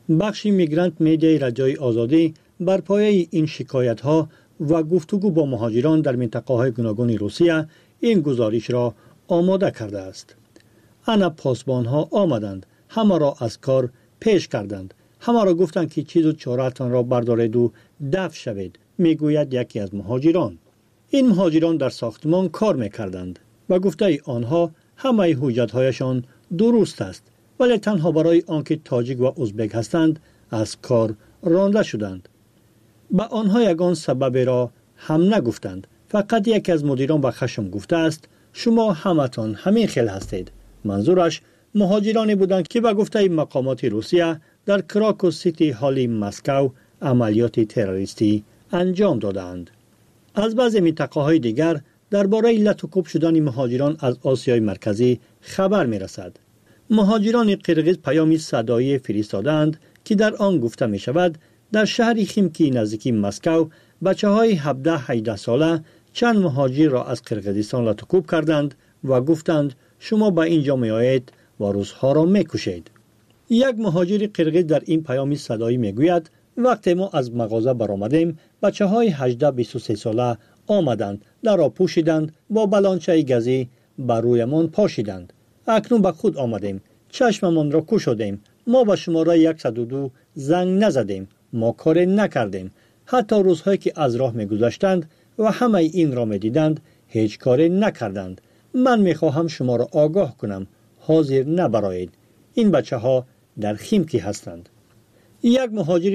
بخش میگرانت میدیای رادیوی آزادی بر پایه این شکایت ها و گفتگو با مهاجران در منطقه های گوناگون روسیه این گزارش را آماده کرده است. انا پاسبان ها آمدند، همه را از کار پیش کردند، همه را گفتند که چیز و چاره‌تان را بردارید و دفع شوید، میگوید یکی از مهاجران. این مهاجران در ساختمان کار میکردند و گفته آنها همه حجت هایشان درست است، ولی تنها برای آنکه تاجیک و ازبک هستند از کار رانده شدند. به آنها یگان سبب را هم نگفتند. فقط یک از مدیران به خشم گفته است شما همتان همین خیل هستید. منظورش مهاجرانی بودند که به گفته مقامات روسیه در کراکو سیتی هالی مسکو عملیات تروریستی انجام دادند. از بعضی منطقه های دیگر درباره علت و کوب شدن مهاجران از آسیای مرکزی خبر می رسد. مهاجران قرقیز پیامی صدایی فرستادند که در آن گفته می شود در شهر خیمکی نزدیکی مسکو بچه های هفده هجده ساله چند مهاجر را از قرقیزستان لطوکوب کردند و گفتند شما به اینجا می آیید و روزها را می کشید. یک مهاجر قرقیز در این پیامی صدایی می گوید وقتی ما از مغازه برآمدیم بچه های هجده بیست و سه ساله آمدند، در را پوشیدند، با بلانچه گازی بر رویمان پاشیدند. اکنون به خود آمدیم، چشممان را کشیدیم، ما به شماره صد و دو زنگ نزدیم، ما کار نکردیم. حتی روزهایی که از راه می‌گذشتند و همه این را می‌دیدند هیچ کاری نکردند. من می‌خواهم شما را آگاه کنم، حاضر نبرایید. این بچه ها در خیمکی هستند. یک مهاجر